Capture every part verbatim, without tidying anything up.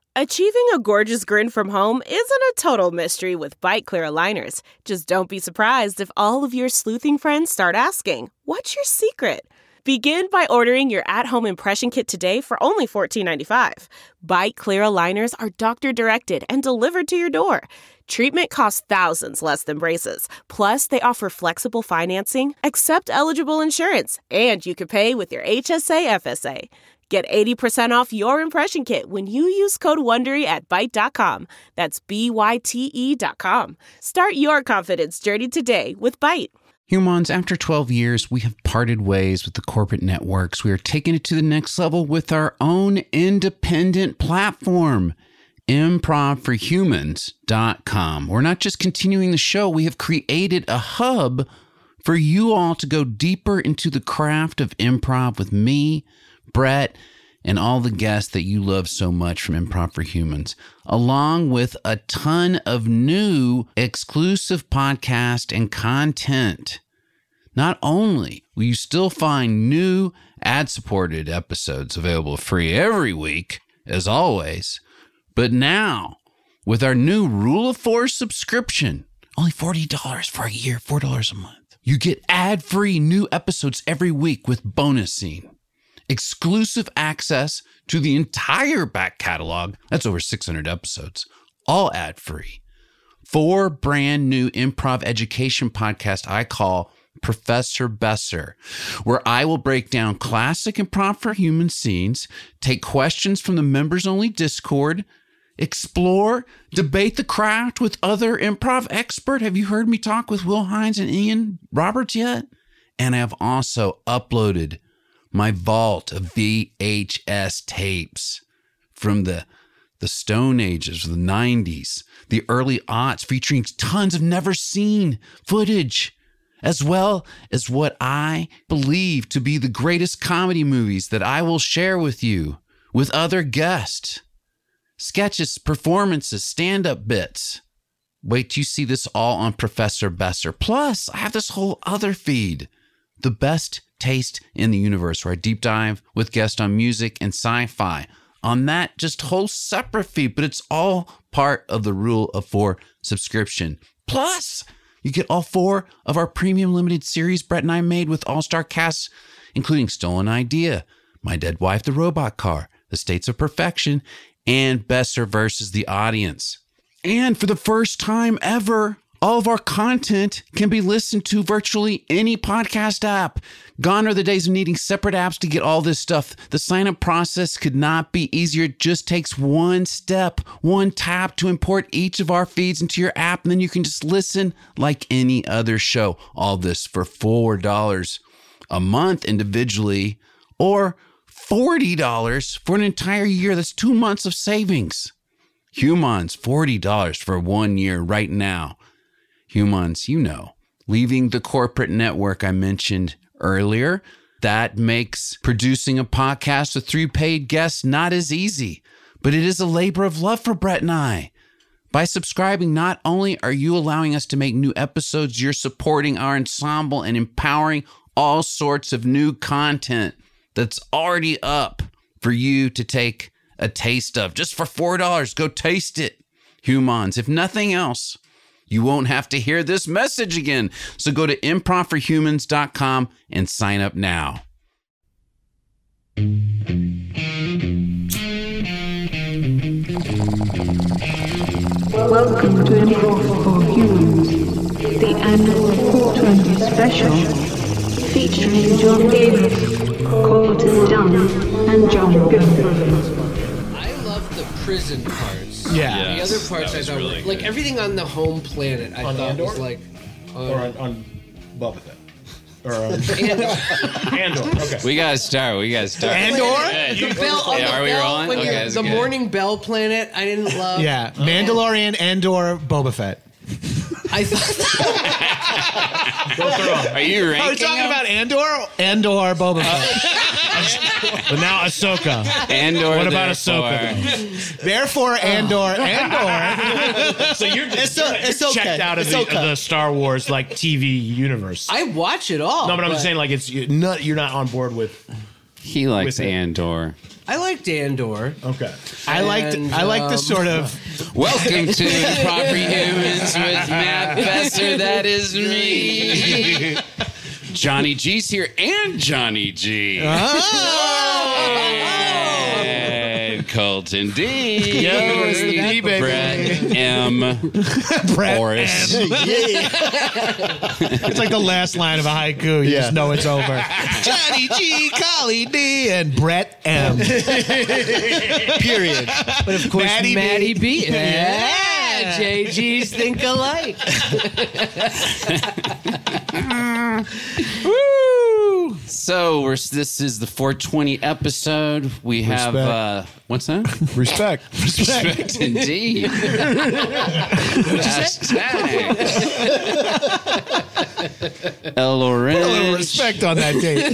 Achieving a gorgeous grin from home isn't a total mystery with Byte Clear aligners. Just don't be surprised if all of your sleuthing friends start asking, "What's your secret?" Begin by ordering your at-home impression kit today for only fourteen ninety-five. Byte Clear aligners are doctor-directed and delivered to your door. Treatment costs thousands less than braces. Plus, they offer flexible financing, accept eligible insurance, and you can pay with your H S A F S A. Get eighty percent off your impression kit when you use code WONDERY at byte dot com. That's B Y T E dot com. Start your confidence journey today with Byte. Humans, after twelve years, we have parted ways with the corporate networks. We are taking it to the next level with our own independent platform, improv for humans dot com. We're not just continuing the show, we have created a hub for you all to go deeper into the craft of improv with me, Brett, and all the guests that you love so much from Improv for Humans, along with a ton of new exclusive podcast and content. Not only will you still find new ad-supported episodes available free every week, as always, but now, with our new Rule of Four subscription, only forty dollars for a year, four dollars a month, you get ad-free new episodes every week with bonus scene. Exclusive access to the entire back catalog. That's over six hundred episodes, all ad-free. Four brand new improv education podcasts I call Professor Besser, where I will break down classic improv for human scenes, take questions from the members-only Discord, explore, debate the craft with other improv experts. Have you heard me talk with Will Hines and Ian Roberts yet? And I have also uploaded my vault of V H S tapes from the, the Stone Ages, the nineties, the early aughts, featuring tons of never seen footage, as well as what I believe to be the greatest comedy movies that I will share with you with other guests. Sketches, performances, stand-up bits. Wait till you see this all on Professor Besser. Plus, I have this whole other feed, The Best Taste in the Universe, where I deep dive with guests on music and sci-fi. On that just whole separate feed, but it's all part of the Rule of Four subscription. Plus, you get all four of our premium limited series Brett and I made with all-star casts, including Stolen Idea, My Dead Wife, The Robot Car, The States of Perfection, and Besser versus the Audience. And for the first time ever, all of our content can be listened to virtually any podcast app. Gone are the days of needing separate apps to get all this stuff. The sign-up process could not be easier. It just takes one step, one tap to import each of our feeds into your app, and then you can just listen like any other show. All this for four dollars a month individually, or forty dollars for an entire year. That's two months of savings. Humans, forty dollars for one year right now. Humans, you know, leaving the corporate network I mentioned earlier, that makes producing a podcast with three paid guests not as easy, but it is a labor of love for Brett and I. By subscribing, not only are you allowing us to make new episodes, you're supporting our ensemble and empowering all sorts of new content that's already up for you to take a taste of. Just for four dollars, go taste it. Humans, if nothing else, you won't have to hear this message again. So go to improv for humans dot com and sign up now. Welcome to Improv for Humans, the annual four twenty special, featuring John Davis, Colton Dunn, and John Griffith. I love the prison parts. Yeah. The other parts I thought really were, like, everything on the home planet I On thought Andor? was like... Uh, Or on, on Boba Fett. Or on Andor. Okay. We gotta start. We gotta start. Andor? Yeah, The bell, on yeah, the are we bell, rolling? when Okay, you're- that's the good. morning bell planet, I didn't love. Yeah. Mandalorian, Andor, Boba Fett. I thought... Are you ranking Are we talking them? about Andor? Andor, Boba Fett. But now Ahsoka. Andor? What about therefore. Ahsoka? Therefore, Andor, Andor. So you're just It's o- it's okay. checked out of It's the, okay. of the Star Wars like T V universe. I watch it all. no, but I'm just saying like it's you're not you're not on board with He likes With it. Andor. I liked Andor. Okay. I liked And, I like the um, sort of Welcome to Improper Humans with Matt Besser. That is me. Johnny G's here and Johnny G. And Colton D. Yo, D, baby. Brett M. Brett Boris. It's like the last line of a haiku. You Yeah. just know it's over. Johnny G, Collie D, and Brett M. Period. But of course, Maddie Maddie, B. B. Yeah, J Gs think alike. Woo! So we're, this is the four twenty episode. We have, Respect. uh, what's that? Respect. Respect indeed. Hashtag. El Put a little Orange. respect on that date.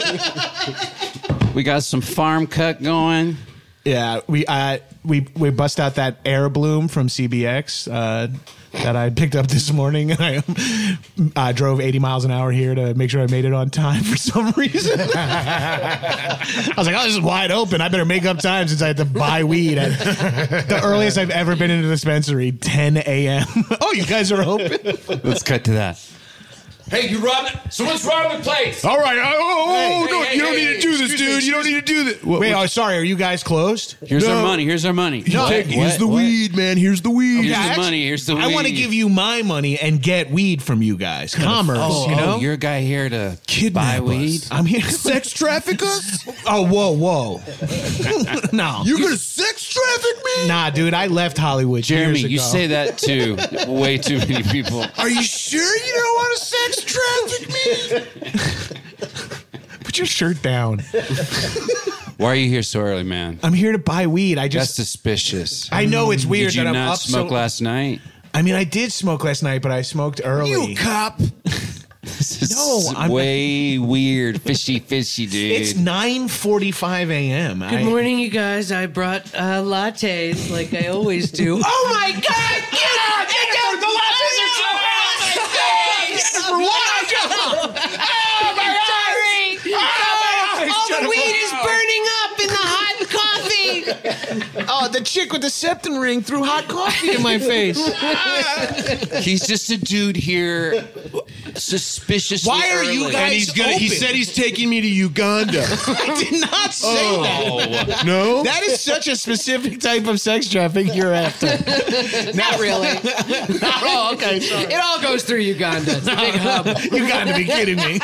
We got some farm cut going. Yeah, we uh, we we bust out that air bloom from C B X uh, that I picked up this morning, and I uh, drove eighty miles an hour here to make sure I made it on time for some reason. I was like, "Oh, this is wide open. I better make up time since I had to buy weed." At the earliest I've ever been in a dispensary, ten a.m. Oh, you guys are open? Let's cut to that. Hey, you robbing? Someone's robbing the place. All right. Oh, oh, oh, Hey, no, hey, you don't hey, need to hey, do this, excuse me, dude. You don't need to do this. Wait, oh, sorry. Are you guys closed? Here's No. our money. Here's our money. No. What? Here's the What? weed, man. Here's the weed. Here's Yeah, the actually, money. Here's the weed. I want to give you my money and get weed from you guys. Commerce, Oh, you know? oh, you're a guy here to Kidnap buy us. weed? I'm here. Sex traffic us? Oh, whoa, whoa. No. You're gonna sex traffic me? Nah, dude, I left Hollywood Jeremy, years ago. you say that to way too many people. Are you sure you don't want to sex traffic me? Put your shirt down. Why are you here so early, man? I'm here to buy weed. I That's just... suspicious. I know it's weird Did you that I'm not up smoke so... last night? I mean, I did smoke last night, but I smoked early. You cop. This is No, I'm- way weird. Fishy, fishy, dude. It's nine forty-five a.m. Good I- morning, you guys. I brought uh, lattes like I always do. Oh my God! Get out! Get out! The lattes are so hot on my face! For what? Oh my God! Sorry! Oh, all the weed is burning up in the hot coffee. Oh, the chick with the septum ring threw hot coffee in my face. He's just a dude here, suspiciously Why are you early. guys And he's gonna. He open? said he's taking me to Uganda. I did not say that. No. That is such a specific type of sex traffic you're after. Not really. Oh, okay. Sorry. It all goes through Uganda. It's a big hub. You got to be kidding me.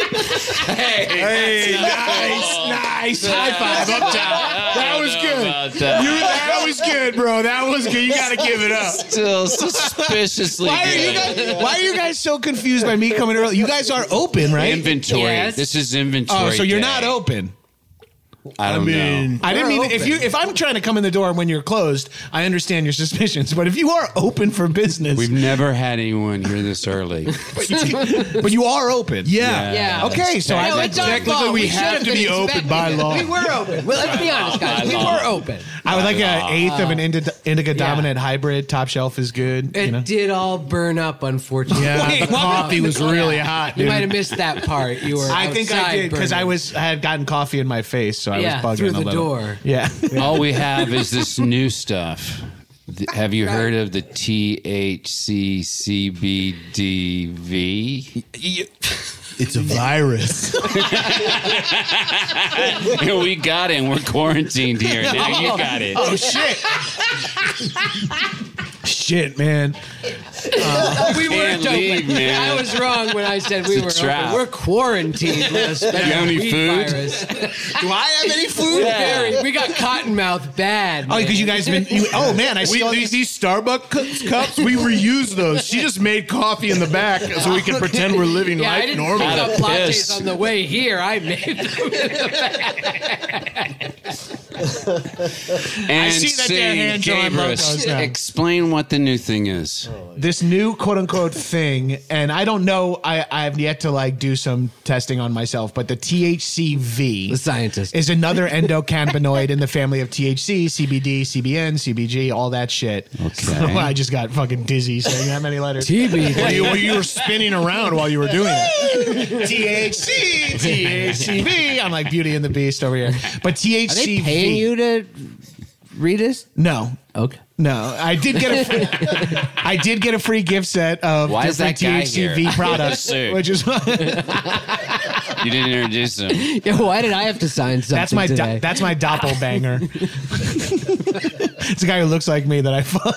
Hey, nice, nice. High five up top. That was good. About that. You, that was good, bro. That was good. You got to give it up. Still suspiciously Why are you good. guys? Why are you guys so confused by me coming early? You guys are open, right? Inventory. Yes. This is inventory. Oh, so you're day. not open. I don't I mean, know. I didn't We're mean if open. you if I'm trying to come in the door when you're closed, I understand your suspicions. But if you are open for business, We've never had anyone here this early. but you are open. Yeah. Yeah. Okay, so I No, like it's our technically fault. we should have to been be open expecting by it. law. We were open. Well, let's be honest, guys. We were open. I would like an eighth of an indi- indica Yeah. dominant hybrid. Top shelf is good. It you know? did all burn up, unfortunately. Yeah, Wait, the what? coffee was really hot, You dude. might have missed that part. You were. I think I outside did because I burning. was I had gotten coffee in my face, so I Yeah, was bugging through a the little. door. Yeah. All we have is this new stuff. Th- Have you heard of the T H C C B D V? It's a virus. We got it and we're quarantined here. Now you got it. Oh shit. Shit, man. we were Can't open. leave, man. I was wrong when I said we It's a were trap. open. We're quarantined with a special You have any weed food? virus. Do I have any food? Very. We got cottonmouth bad. Oh, because you guys been. You, oh man, I see We, all these, these. these Starbucks cu- cups, we reuse those. She just made coffee in the back so we can pretend we're living Yeah, I life didn't normally. pick up Out of lattes piss. on the way here. I made them in the And see that they're Sig hand-drawn Gabrus, logos now. explain what the new thing is. This this new quote unquote thing, and I don't know. I I have yet to like do some testing on myself, but the T H C V, The scientist. is another endocannabinoid in the family of T H C, C B D, C B N, C B G, all that shit. Okay. So I just got fucking dizzy saying that many letters. T B D. Well, you, you were spinning around while you were doing it. T H C, T H C V. I'm like Beauty and the Beast over here. But T H Are C V. they paying you to read this? No. Okay. No, I did get a free, I did get a free gift set of Why is different that guy T H C V here? products, Sir. which is You didn't introduce him. Yeah, why did I have to sign something that's my do, today? that's my doppelbanger. It's a guy who looks like me that I fuck.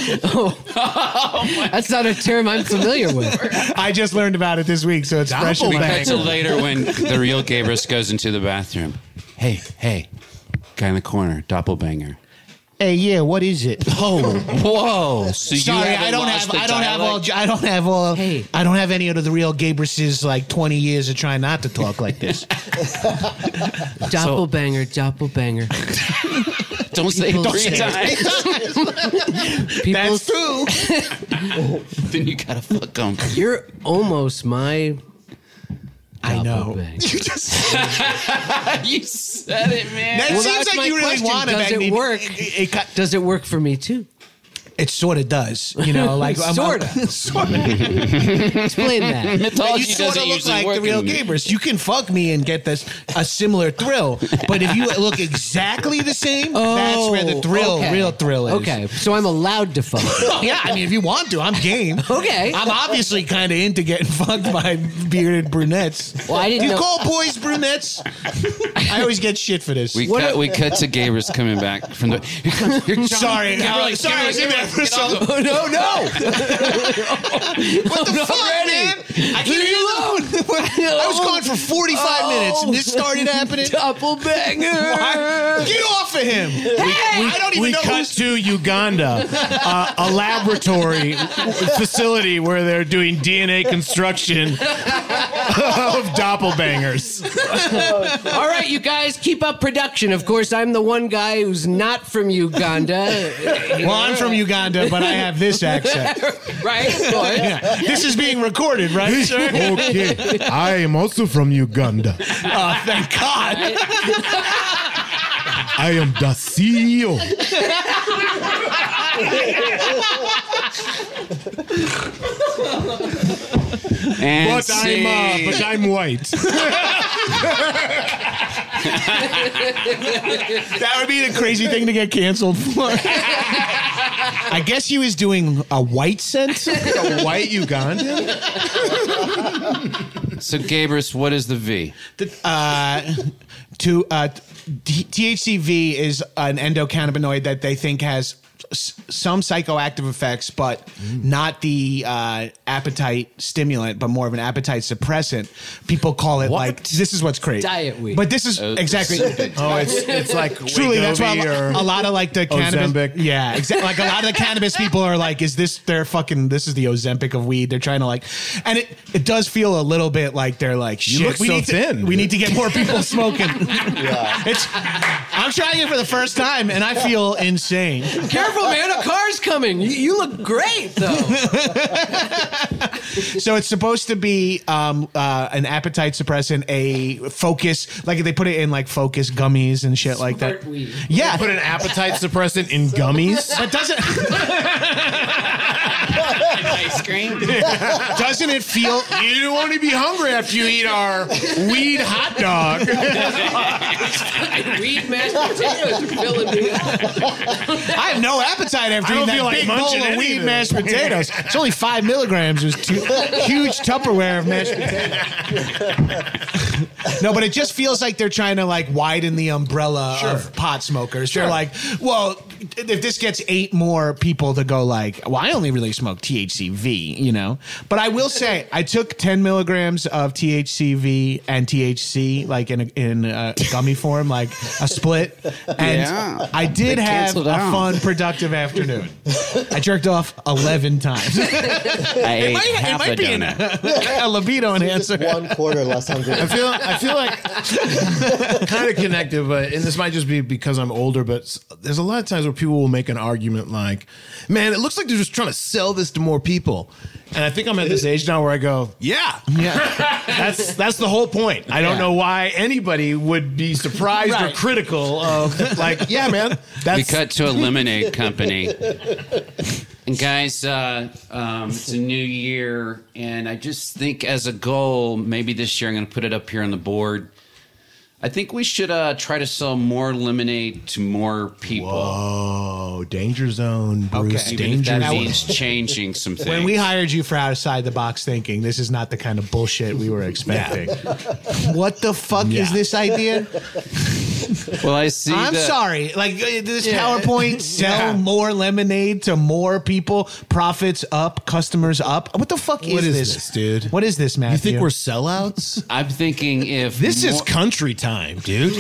That's not a term I'm familiar with. I just learned about it this week, so it's fresh in We my cut head. to later when the real Gabrus goes into the bathroom. Hey, hey, guy in the corner, doppelbanger. Hey, yeah, what is it? Oh, whoa! So you Sorry, haven't I don't lost have. the I don't have all. dialect? I don't have all. Hey. I don't have any of the real Gabrus's like twenty years of trying not to talk like this. Doppelbanger, doppelbanger. Don't say it People three say- times. People, That's true. Then you gotta fuck them. You're almost my. I know. doppelbanger. You said it, man. That Well, seems that's like my you really question. want to. Does it work? It, it, it, Does it work for me too? it sort of does. You know, like Sorta. sort of. Explain that. Mythology You sort doesn't of look usually like work the real in- Gabrus. You can fuck me and get this a similar thrill, but if you look exactly the same, that's where the thrill, okay. real thrill is. Okay, so I'm allowed to fuck. Yeah, I mean, if you want to, I'm game. Okay. I'm obviously kind of into getting fucked by bearded brunettes. Well, I didn't Do you know- call boys brunettes? I always get shit for this. We cut. We cut to Gabrus coming back from the. Here comes, here comes Sorry, Gabriel, uh, sorry, I was in there for get so. off the- No, no. What the fuck, man? I can't leave alone. I was gone for forty-five minutes, and this started happening. Doppelbanger. Why? Get off of him! I don't even We know cut who's. to Uganda, uh, a laboratory facility where they're doing D N A construction of doppelbangers. All right, you guys, keep up production. Of course, I'm the one guy who's not from Uganda. Well, I'm from Uganda, but I have this accent. Right? Go ahead. Yeah. This is being recorded, right, sir? Okay, I am also from Uganda. Oh, thank God. I am the C E O. And But I'm, uh, scene. but I'm white. That would be the crazy thing to get canceled for. I guess he was doing a white scent. A white Ugandan? So Gabrus, what is the V? Uh, to uh, T- THCV is an endocannabinoid that they think has s- some psychoactive effects, but not the uh, appetite stimulant, but more of an appetite suppressant. People call it like this is what's crazy. Diet weed. But this is Uh, exactly. Oh, it's it's like Truly, that's why a, Wegovy lo- or a lot of like the cannabis. Ozempic. Yeah, exactly. Like a lot of the cannabis people are like, "Is this their fucking? This is the Ozempic of weed." They're trying to like, and it it does feel a little bit like they're like, "Shit, look we so need to, thin." we need to get more people smoking." Yeah, it's. I'm trying it for the first time, and I feel insane. Careful, man. A car's coming. You, you look great, though. So it's supposed to be um, uh, an appetite suppressant, a focus, like they put it in like focus gummies and shit like that. Smart weed. Yeah, put an appetite suppressant in gummies. but doesn't Ice cream. doesn't it feel? You won't be hungry after you eat our weed hot dog. Weed mashed potatoes are filling me up. I have no appetite after I eating don't that feel like big bowl munching of any weed of it. mashed potatoes. It's only five milligrams. It was two, huge Tupperware of mashed potatoes. No, but it just feels like they're trying to like widen the umbrella of pot smokers. They're like, well, if this gets eight more people to go like, well, I only really smoke T H C V, you know? But I will say, I took ten milligrams of T H C V and T H C like in a, in a gummy form, like a split. And Yeah. I did They have canceled a out. fun, productive afternoon. I jerked off eleven times. I ate might- it half might a be an- donut. a libido enhancer. One quarter less hungry. I feel I feel like kind of connected, but and this might just be because I'm older. But there's a lot of times where people will make an argument like, "Man, it looks like they're just trying to sell this to more people." people. And I think I'm at this age now where I go, yeah, yeah. That's that's the whole point. I don't Yeah. know why anybody would be surprised or Right. critical of like, yeah, man. That's We cut to a lemonade company. And guys, uh, um, it's a new year, and I just think as a goal, maybe this year I'm going to put it up here on the board. I think we should uh, try to sell more lemonade to more people. Oh, danger zone, Bruce. Okay. Even if Danger that zone. means changing some things. When we hired you for outside the box thinking, this is not the kind of bullshit we were expecting. What the fuck Yeah. is this idea? well, I see. I'm that- sorry. Like uh, this PowerPoint, sell more lemonade to more people, profits up, customers up. What the fuck What is, is this, dude? What is this, Matthew? You think we're sellouts? I'm thinking if This is more- country time, dude.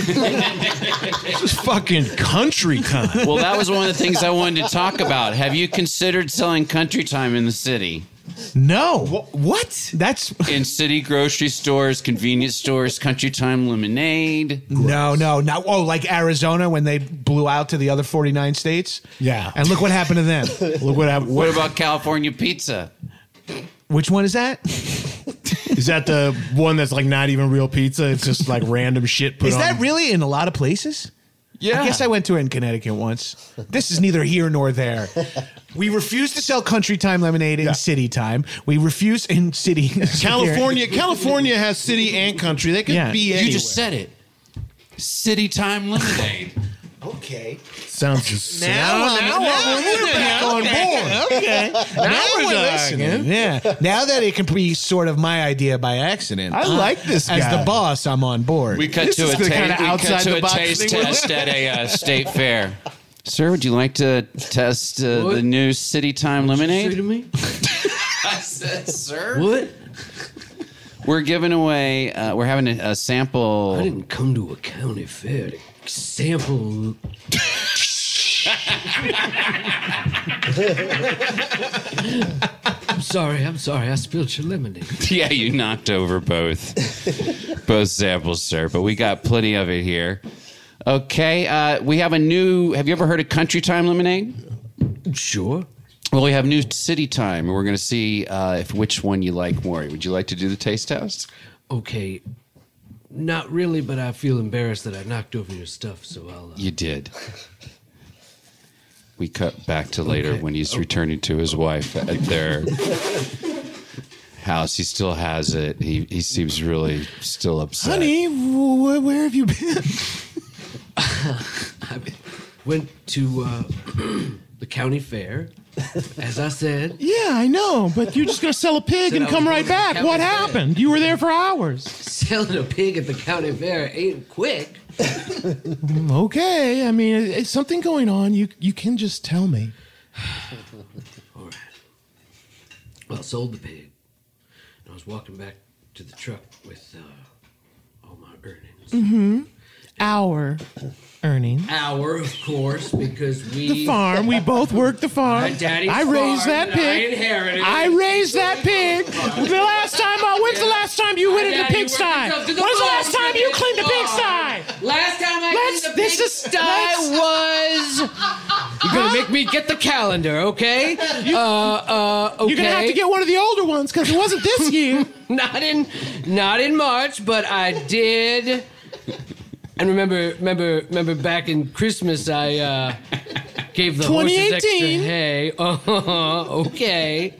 This is fucking country time. well, that was one of the things I wanted to talk about. Have you considered selling country time in the city? No. What? That's In city grocery stores, convenience stores, country time lemonade. no, no, no. Oh, like Arizona when they blew out to the other forty-nine states? Yeah. And look what happened to them. Look what happened. What about California pizza? Which one is that? Is that the one that's like not even real pizza? It's just like random shit put Is on. that really in a lot of places? Yeah. I guess I went to it in Connecticut once. This is neither here nor there. We refuse to sell country time lemonade in Yeah. city time. We refuse in city. California, California has city and country. They could Yeah. be You anywhere. just said it. City time lemonade. Okay. Sounds just Now, now, we're back on board. Okay. Now, we're we're talking. listening. Yeah. Now that it can be sort of my idea by accident. I like this As guy. the boss, I'm on board. We cut This to is a, the ta- kinda we outside cut to the a box taste thing we're- test at a uh, state fair. Sir, would you like to test uh, What? the new City Time Say to lemonade? me? I said, sir. What? We're giving away, uh, we're having a, a sample. I didn't come to a county fair to sample. I'm sorry, I'm sorry. I spilled your lemonade. Yeah, you knocked over both both samples, sir. But we got plenty of it here. Okay, uh, we have a new. Have you ever heard of Country Time lemonade? Sure. Well, we have new City Time, and we're going to see uh, if which one you like more. Would you like to do the taste test? Okay. Not really, but I feel embarrassed that I knocked over your stuff, so I'll. Uh, You did. We cut back to later Okay. when he's returning to his wife at their house. He still has it. He he seems really still upset. Honey, wh- where have you been? I went to uh, the county fair, as I said. Yeah, I know, but you're just gonna sell a pig Said and I come was right going to back. county What fair. happened? You were there for hours. Selling a pig at the county fair ain't quick. Okay, I mean, is something going on? You you can just tell me. All right. Well, I sold the pig. And I was walking back to the truck with uh, all my earnings. Our earning. Hour, of course, because we. The farm. We both work the farm. My daddy's I raised farm that that I pig. inherited. I raised that pig. The last time. Uh, when's the last time you went into the Daddy pigsty? worked himself to the When's the bone last time you cleaned the farm. pigsty? Last time I Let's- cleaned the this is- pigsty let's- was. You're gonna make me get the calendar, okay? uh, uh, okay. You're gonna have to get one of the older ones because it wasn't this year. not in, not in March, but I did. And remember, remember, remember back in Christmas, I uh, gave the horses extra twenty eighteen. hay. Oh, okay.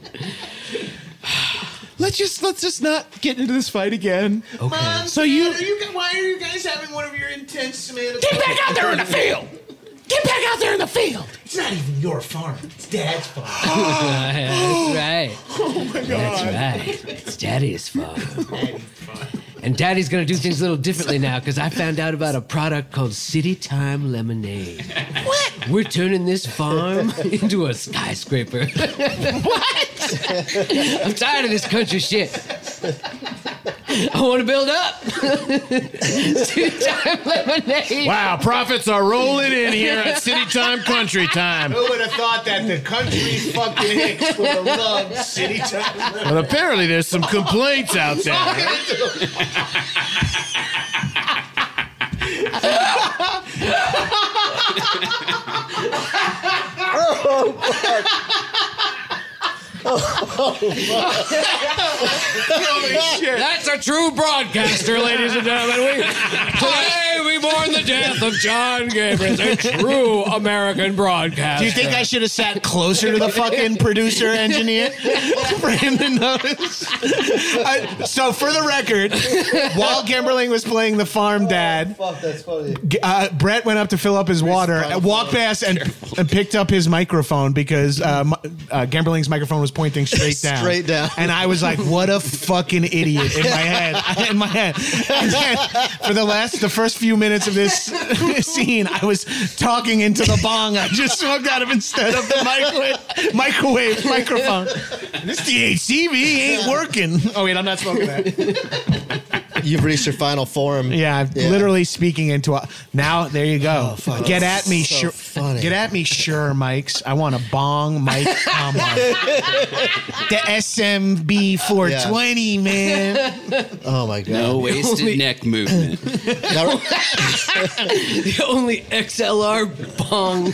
Let's just let's just not get into this fight again. Okay. So you Why are you guys having one of your intense Samantha? get back out there in the field. Get back out there in the field. It's not even your farm. It's Dad's farm. That's right. Oh my God. That's right. It's Daddy's farm. And Daddy's gonna do things a little differently now because I found out about a product called City Time Lemonade. What? We're turning this farm into a skyscraper. What? I'm tired of this country shit. I want to build up. City Time Lemonade. Wow, profits are rolling in here at City Time Country Time. Who would have thought that the country fucking hicks would have loved City Time? But apparently there's some complaints out there. That's a true broadcaster, ladies and gentlemen. We, today we mourn the death of John Gabrus, a true American broadcaster. Do you think I should have sat closer to the fucking producer engineer for him to notice? I, so for the record, while Gemberling was playing the farm dad, Fuck, that's funny. uh, Brett went up to fill up his water, and walked past and, and picked up his microphone because uh, uh, Gemberling's microphone was pointing straight down. Straight down. And I was like, what a fucking idiot in my head. In my head. And then for the last, the first few minutes of this scene, I was talking into the bong I just smoked out of instead of the microwave, microwave microphone. This D H C V ain't working. Oh, wait, I'm not smoking that. You've reached your final form. Yeah, I'm Yeah. literally speaking into a. Now, there you go. fuck. Get at me, So sure. funny. Get at me, sure, mics. I want a bong mic combo. The S M B four twenty, man. Oh my god. No wasted Only- neck movement. Now- The only X L R bong.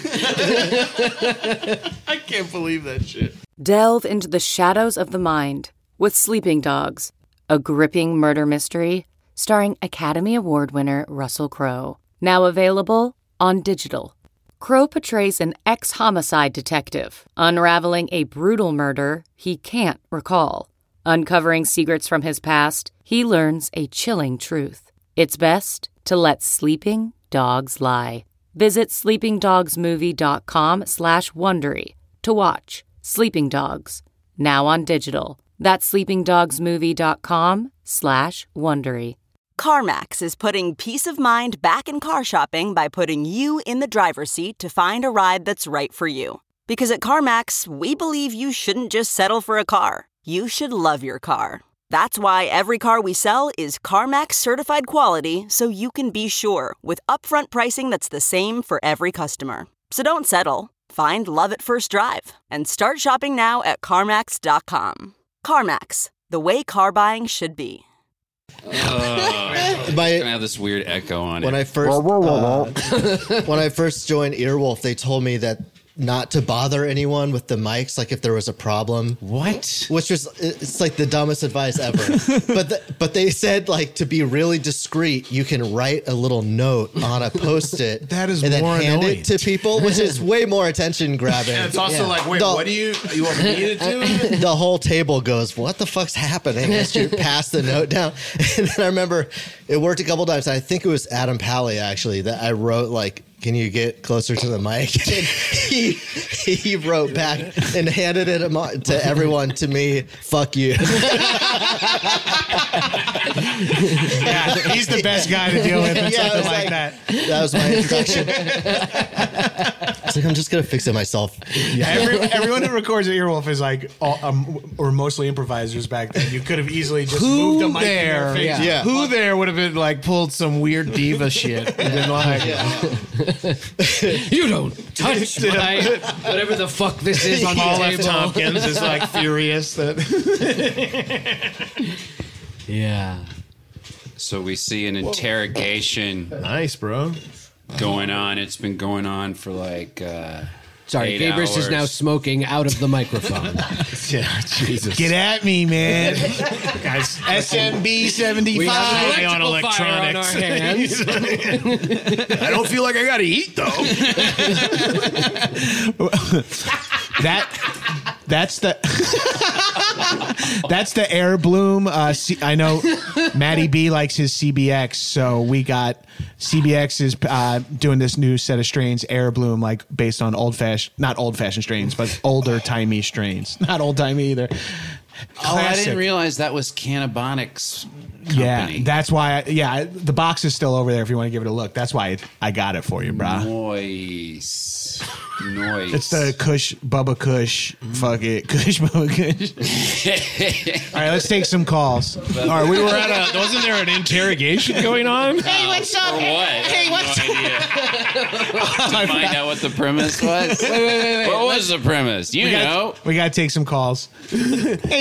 I can't believe that shit. Delve into the shadows of the mind with Sleeping Dogs, a gripping murder mystery starring Academy Award winner Russell Crowe. Now available on digital. Crowe portrays an ex-homicide detective unraveling a brutal murder he can't recall. Uncovering secrets from his past, he learns a chilling truth. It's best to let sleeping dogs lie. Visit sleepingdogsmovie.com slash Wondery to watch Sleeping Dogs, now on digital. That's sleepingdogsmovie.com slash Wondery. CarMax is putting peace of mind back in car shopping by putting you in the driver's seat to find a ride that's right for you. Because at CarMax, we believe you shouldn't just settle for a car. You should love your car. That's why every car we sell is CarMax certified quality, so you can be sure with upfront pricing that's the same for every customer. So don't settle. Find love at first drive and start shopping now at CarMax dot com. CarMax, the way car buying should be. Uh, it's My- gonna have this weird echo on when it. I first uh, when I first joined Earwolf, they told me that not to bother anyone with the mics, like if there was a problem. What? Which was it's like the dumbest advice ever. but the, but they said like to be really discreet, you can write a little note on a post-it. That is and then more hand annoying. it to people, which is way more attention grabbing. And it's also Yeah. like, wait, the, what do you you want me to do? the whole table goes, what the fuck's happening as you pass the note down? And then I remember it worked a couple times. I think it was Adam Pally actually that I wrote like, can you get closer to the mic? And he he wrote back and handed it amo- to everyone, to me, fuck you. Yeah, he's the best guy to deal with. And Yeah, it something was like, like- that. That was my introduction. It's like, I'm just going to fix it myself. Every, everyone who records at Earwolf is like, all, um, or mostly improvisers back then. You could have easily just moved a Who mic in their there? face. Yeah. Yeah. Who there would have been like pulled some weird diva shit and been like, You don't touch my whatever the fuck this is on Paul the F. table. Tompkins is like furious that. Yeah. So we see an interrogation Nice, bro. going on. It's been going on for like uh, Sorry, eight Gabrus is hours. now smoking out of the microphone. Yeah, Jesus. Get at me, man. Guys, S M B We seventy-five. have Eye on electrical fire on our electronics. hands. I don't feel like I gotta eat though. That that's the that's the Air Bloom. Uh, C, I know Matty B likes his C B X, so we got C B X is uh, doing this new set of strains, Air Bloom, like based on old fashioned, not old fashioned strains, but older timey strains, not old timey either. Oh, I Classic. didn't realize that was Cannabonics company. Yeah, that's why. I, yeah, the box is still over there if you want to give it a look. That's why I got it for you, brah. Noise. Noise. It's the Kush, Bubba Kush, fuck it, Kush, Bubba Kush. All right, let's take some calls. All right, we were at a. Wasn't there an interrogation going on? Hey, what's up? For what? Hey, what's no idea. To find out what the premise was? Wait, wait, wait, wait. What was the premise? You we gotta, know. we gotta take some calls. Hey,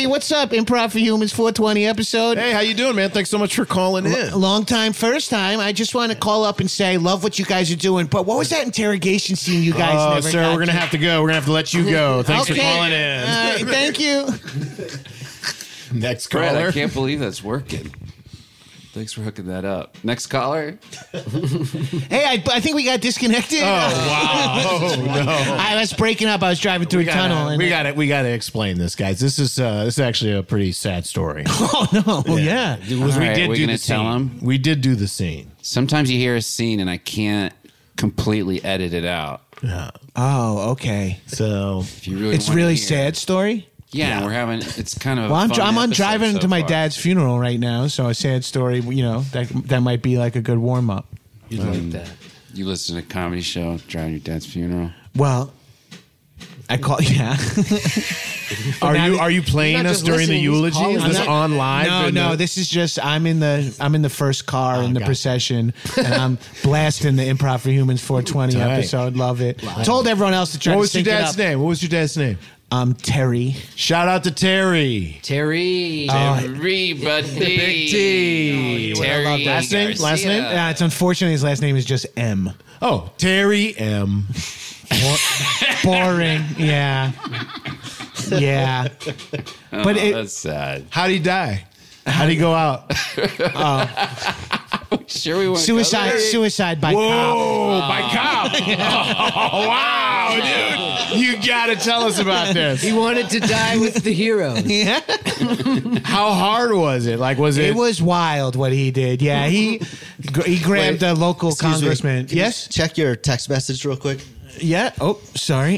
Hey, what's up? Improv for Humans four twenty episode. Hey, how you doing, man? Thanks so much for calling in. L- long time, first time. I just want to call up and say, love what you guys are doing. But what was that interrogation scene you guys Oh, never sir, got we're going to have to go. We're going to have to let you go. Thanks Okay. for calling in. Uh, thank you. Next Brett, caller. I can't believe that's working. Thanks for hooking that up. Next caller. Hey, I, I think we got disconnected. Oh, wow. Oh, no. I was breaking up. I was driving through We a tunnel. gotta, and we got to we got to explain this, guys. This is uh, this is actually a pretty sad story. Oh no! Yeah, It was- All we right, did we're do gonna the tell scene. him? We did do the scene. Sometimes you hear a scene and I can't completely edit it out. Oh, okay. So If you really It's wanna really hear- sad story. Yeah, we're having. It's kind of. a Well, I'm, fun I'm on episode driving so to my far. dad's funeral right now, so a sad story. You know that that might be like a good warm up. You like that? You listen to a comedy show driving your dad's funeral. Well, I call yeah. are now you that- are you playing He's not us just during the listening, he's eulogy? calling Is this I'm not- on live? No, in no. the- This is just I'm in the I'm in the first car in the gotcha. procession, and I'm blasting the Improv for Humans four twenty Tight. episode. Love it. Told everyone else to try What to was your sync it dad's up. name? What was your dad's name? Um, Terry. Shout out to Terry. Terry. Everybody. Big T. Terry. love that. Last name? Garcia. Last name? Yeah, it's unfortunate his last name is just M. Oh, Terry M. Boring. Yeah. Yeah. Oh, But it- that's sad. How'd he die? How'd he go out? Sure, we want Suicide. Suicide by cop. Whoa, by cop. Oh, wow, dude. You got to tell us about this. He wanted to die with the heroes. Yeah. How hard was it? Like, was it? It was wild what he did. Yeah, he he grabbed Wait, a local Excuse me. congressman. Can you Yes. check your text message real quick. Yeah. Oh, sorry.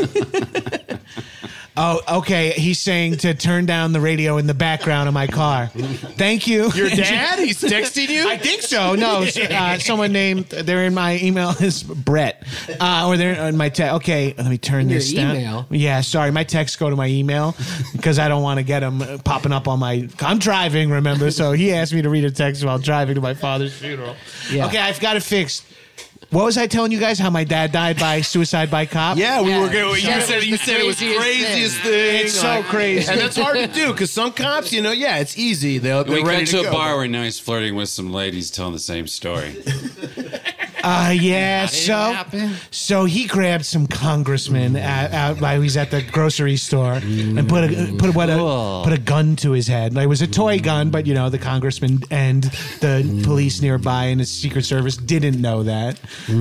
Oh, okay. He's saying to turn down the radio in the background of my car. Thank you. Your dad? He's texting you? I think so. No, uh, someone named. They're in my email is Brett, uh, or they're in my text. Okay, let me turn Your this down. email? Yeah, sorry, my texts go to my email because I don't want to get them popping up on my. I'm driving, remember? So he asked me to read a text while driving to my father's funeral. Yeah. Okay, I've got it fixed. What was I telling you guys? How my dad died by suicide by cop? Yeah, we Yeah. were going. You You said said it you was the said it was craziest craziest thing. thing. It's so crazy. and that's hard to do because some cops, you know, yeah, it's easy. They'll they're We ready got to to a go. bar where now he's flirting with some ladies telling the same story. Uh, yeah. didn't So, happen. so he grabbed some congressman out, out while he was at the grocery store and put a put what a Cool. put a gun to his head. Like, it was a toy gun, but you know the congressman and the police nearby and the Secret Service didn't know that.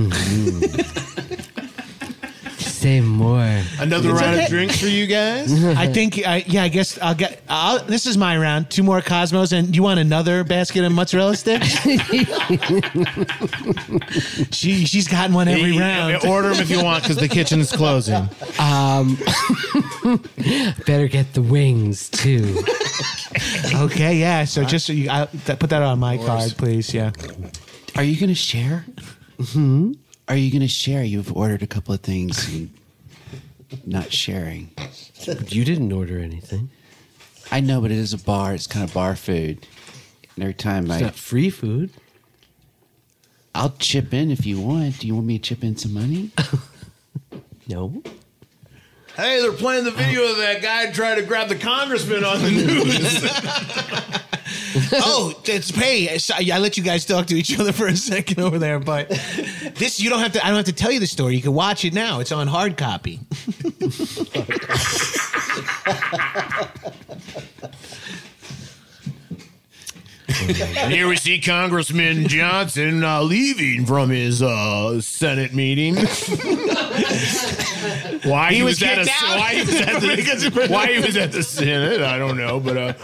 Say more. Another round okay. of drinks for you guys. I think, I, yeah, I guess I'll get. I'll, this is my round. Two more Cosmos, and you want another basket of mozzarella sticks? she she's gotten one every Yeah, round. order them if you want because the kitchen's closing. Um, better get the wings too. Okay, yeah. So just so you, I, th- put that on my card, please. Yeah. Are you going to share? Hmm? Are you going to share? You've ordered a couple of things and not sharing. You didn't order anything. I know, but it is a bar. It's kind of bar food. And every time It's I, not free food. I'll chip in if you want. Do you want me to chip in some money? No. Hey, they're playing the video of that guy trying to grab the congressman on the news. Oh, it's hey. so- I let you guys talk to each other for a second over there, but this you don't have to. I don't have to tell you the story. You can watch it now. It's on hard copy. And here we see Congressman Johnson uh, leaving from his uh, Senate meeting. Why he, was, was at a, kicked out? why he was at the why he was at the Senate, I don't know, but uh,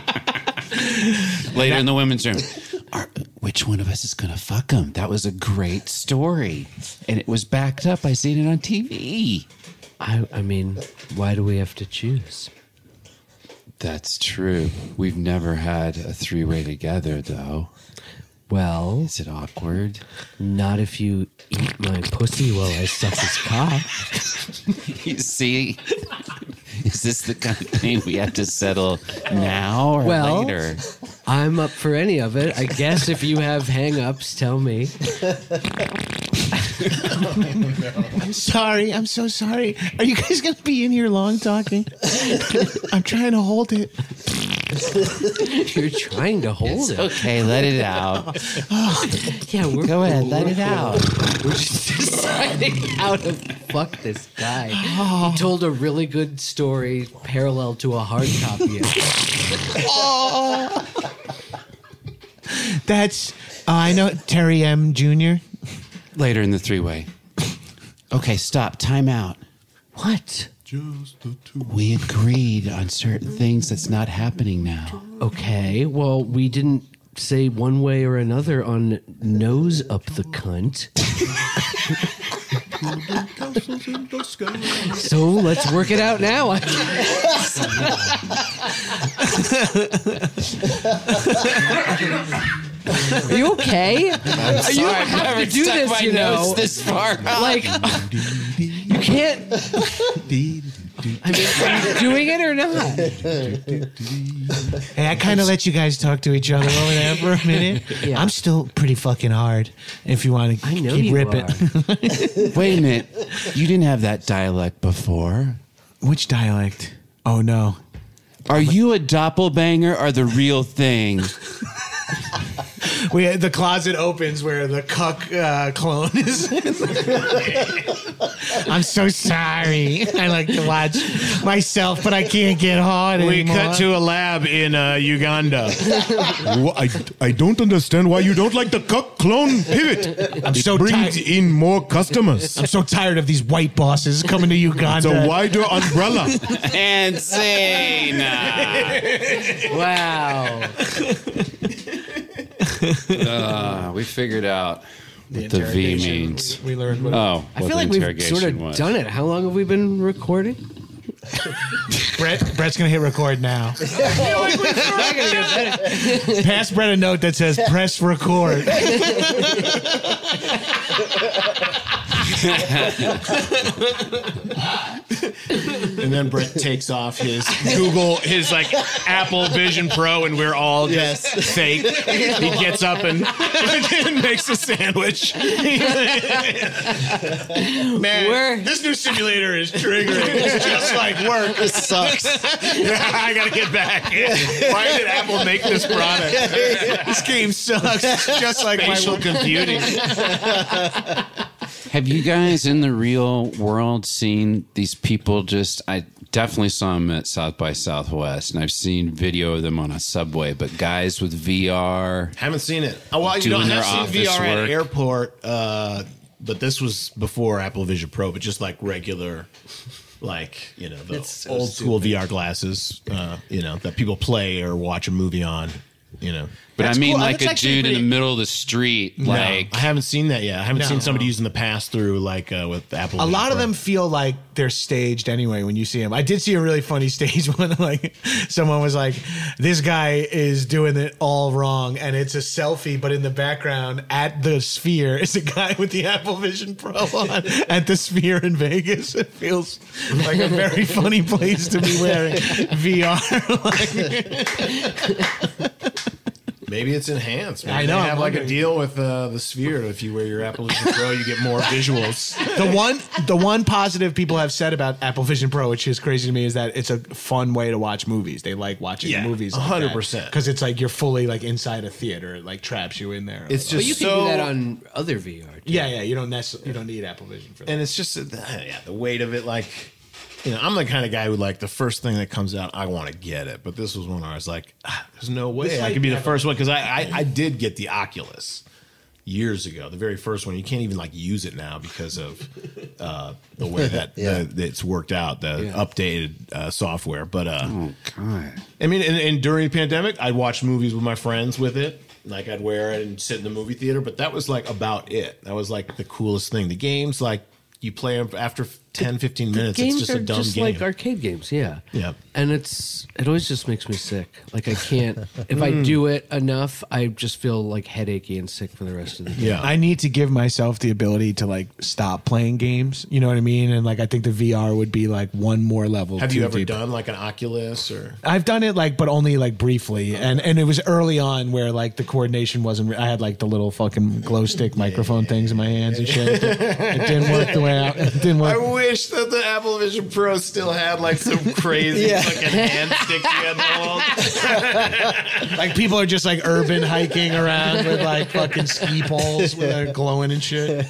Later in the women's room. Are, which one of us is going to fuck him? That was a great story. And it was backed up. I seen it on T V. I. I mean, why do we have to choose? That's true. We've never had a three-way together, though. Well, Is it awkward? not if you eat my pussy while I suck his cock. You see? Is this the kind of thing we have to settle now or Well, later? I'm up for any of it. I guess if you have hang-ups, tell me. I'm sorry. I'm so sorry. Are you guys going to be in here long talking? I'm trying to hold it. You're trying to hold it. Okay, let it out. Yeah, we're Go ahead, let it out. We're just deciding how to fuck this guy. He told a really good story parallel to a hard copy. Oh. That's, uh, I know, Terry M. Junior Later in the three-way. Okay, stop. Time out. What? Just the two. We agreed on certain things that's not happening now. Okay, well, we didn't say one way or another on nose up the cunt. So let's work it out now. I Are you okay? I'm Are sorry, you I've have never to do stuck this, my you know? nose this far. Like, you can't. I mean, are you doing it or not? Hey, I kind of let you guys talk to each other over there for a minute. Yeah. I'm still pretty fucking hard. If you want to I know keep you ripping. Wait a minute. You didn't have that dialect before. Which dialect? Oh no. Are you a doppelbanger or the real thing? We the closet opens where the cuck uh, clone is. I'm so sorry. I like to watch myself, but I can't get hard We anymore. cut to a lab in uh, Uganda. Wha- I, I don't understand why you don't like the cuck clone pivot. I'm it so brings tired. in more customers. I'm so tired of these white bosses coming to It's Uganda. a wider umbrella. And scene. Wow. Uh, we figured out what the V means. We learned what Oh, I what feel the like we've interrogation sort of was. done it. How long have we been recording? Brett, Brett's gonna hit record now. Pass Brett a note that says press record. And then Brett takes off his Google, his like Apple Vision Pro, and we're all just Yes. fake. He gets up and, and makes a sandwich. Man, Where- this new simulator is triggering. It's just like work. This sucks. I gotta get back. Why did Apple make this product? This game sucks. It's just like my Spatial computing. Have you guys in the real world seen these people just, I definitely saw them at South by Southwest, and I've seen video of them on a subway, but guys with V R. Haven't seen it. Oh, well, you know, I Doing have their seen V R office at work. airport, uh, but this was before Apple Vision Pro, but just like regular, like, you know, the It's so old school V R glasses, uh, you know, that people play or watch a movie on, you know. But That's I mean, cool. like That's a actually dude in pretty- the middle of the street, No, like. I haven't seen that yet. I haven't No. seen somebody using the pass through like uh, with Apple. A Vision lot of Pro. them feel like they're staged anyway when you see them. I did see a really funny stage one. Like someone was like, "This guy is doing it all wrong," and it's a selfie, but in the background at the Sphere is a guy with the Apple Vision Pro on at the Sphere in Vegas. It feels like a very funny place to be wearing V R. Maybe it's enhanced. Maybe I know, They I'm have like a wondering. deal with uh, the Sphere. If you wear your Apple Vision Pro, you get more visuals. The one, the one positive people have said about Apple Vision Pro, which is crazy to me, is that it's a fun way to watch movies. They like watching Yeah, movies, one hundred percent. because it's like you're fully like inside a theater. It like traps you in there. It's just But you can so do that on other V R. too. yeah, yeah. You don't necessarily you don't need Apple Vision for that. and it's just uh, yeah, the weight of it. Like, you know, I'm the kind of guy who like the first thing that comes out, I want to get it. But this was one where I was like, ah, there's no way This I might could be the never- first one because I, I I did get the Oculus years ago, the very first one. You can't even like use it now because of uh, the way that Yeah. the, it's worked out, the Yeah. updated uh, software. But uh, Oh, God. I mean, and, and during the pandemic, I'd watch movies with my friends with it. Like I'd wear it and sit in the movie theater, but that was like about it. That was like the coolest thing. The games, like you play them after ten, fifteen minutes. Games It's just are a dumb just game. like arcade games, yeah. Yeah. And it's it always just makes me sick. Like I can't if I Mm. do it enough, I just feel like headachy and sick for the rest of the day. I need to give myself the ability to like stop playing games. You know what I mean? And like I think the V R would be like one more level. Have you too ever deep. done like an Oculus or? I've done it like, but only like briefly, and and it was early on where like the coordination wasn't. I had like the little fucking glow stick microphone things in my hands and shit. It, it didn't work the way I, it didn't work. I wish that the Apple Vision Pro still had like some crazy Yeah. fucking hand sticks you had to hold. Like people are just like urban hiking around with like fucking ski poles with their glowing and shit.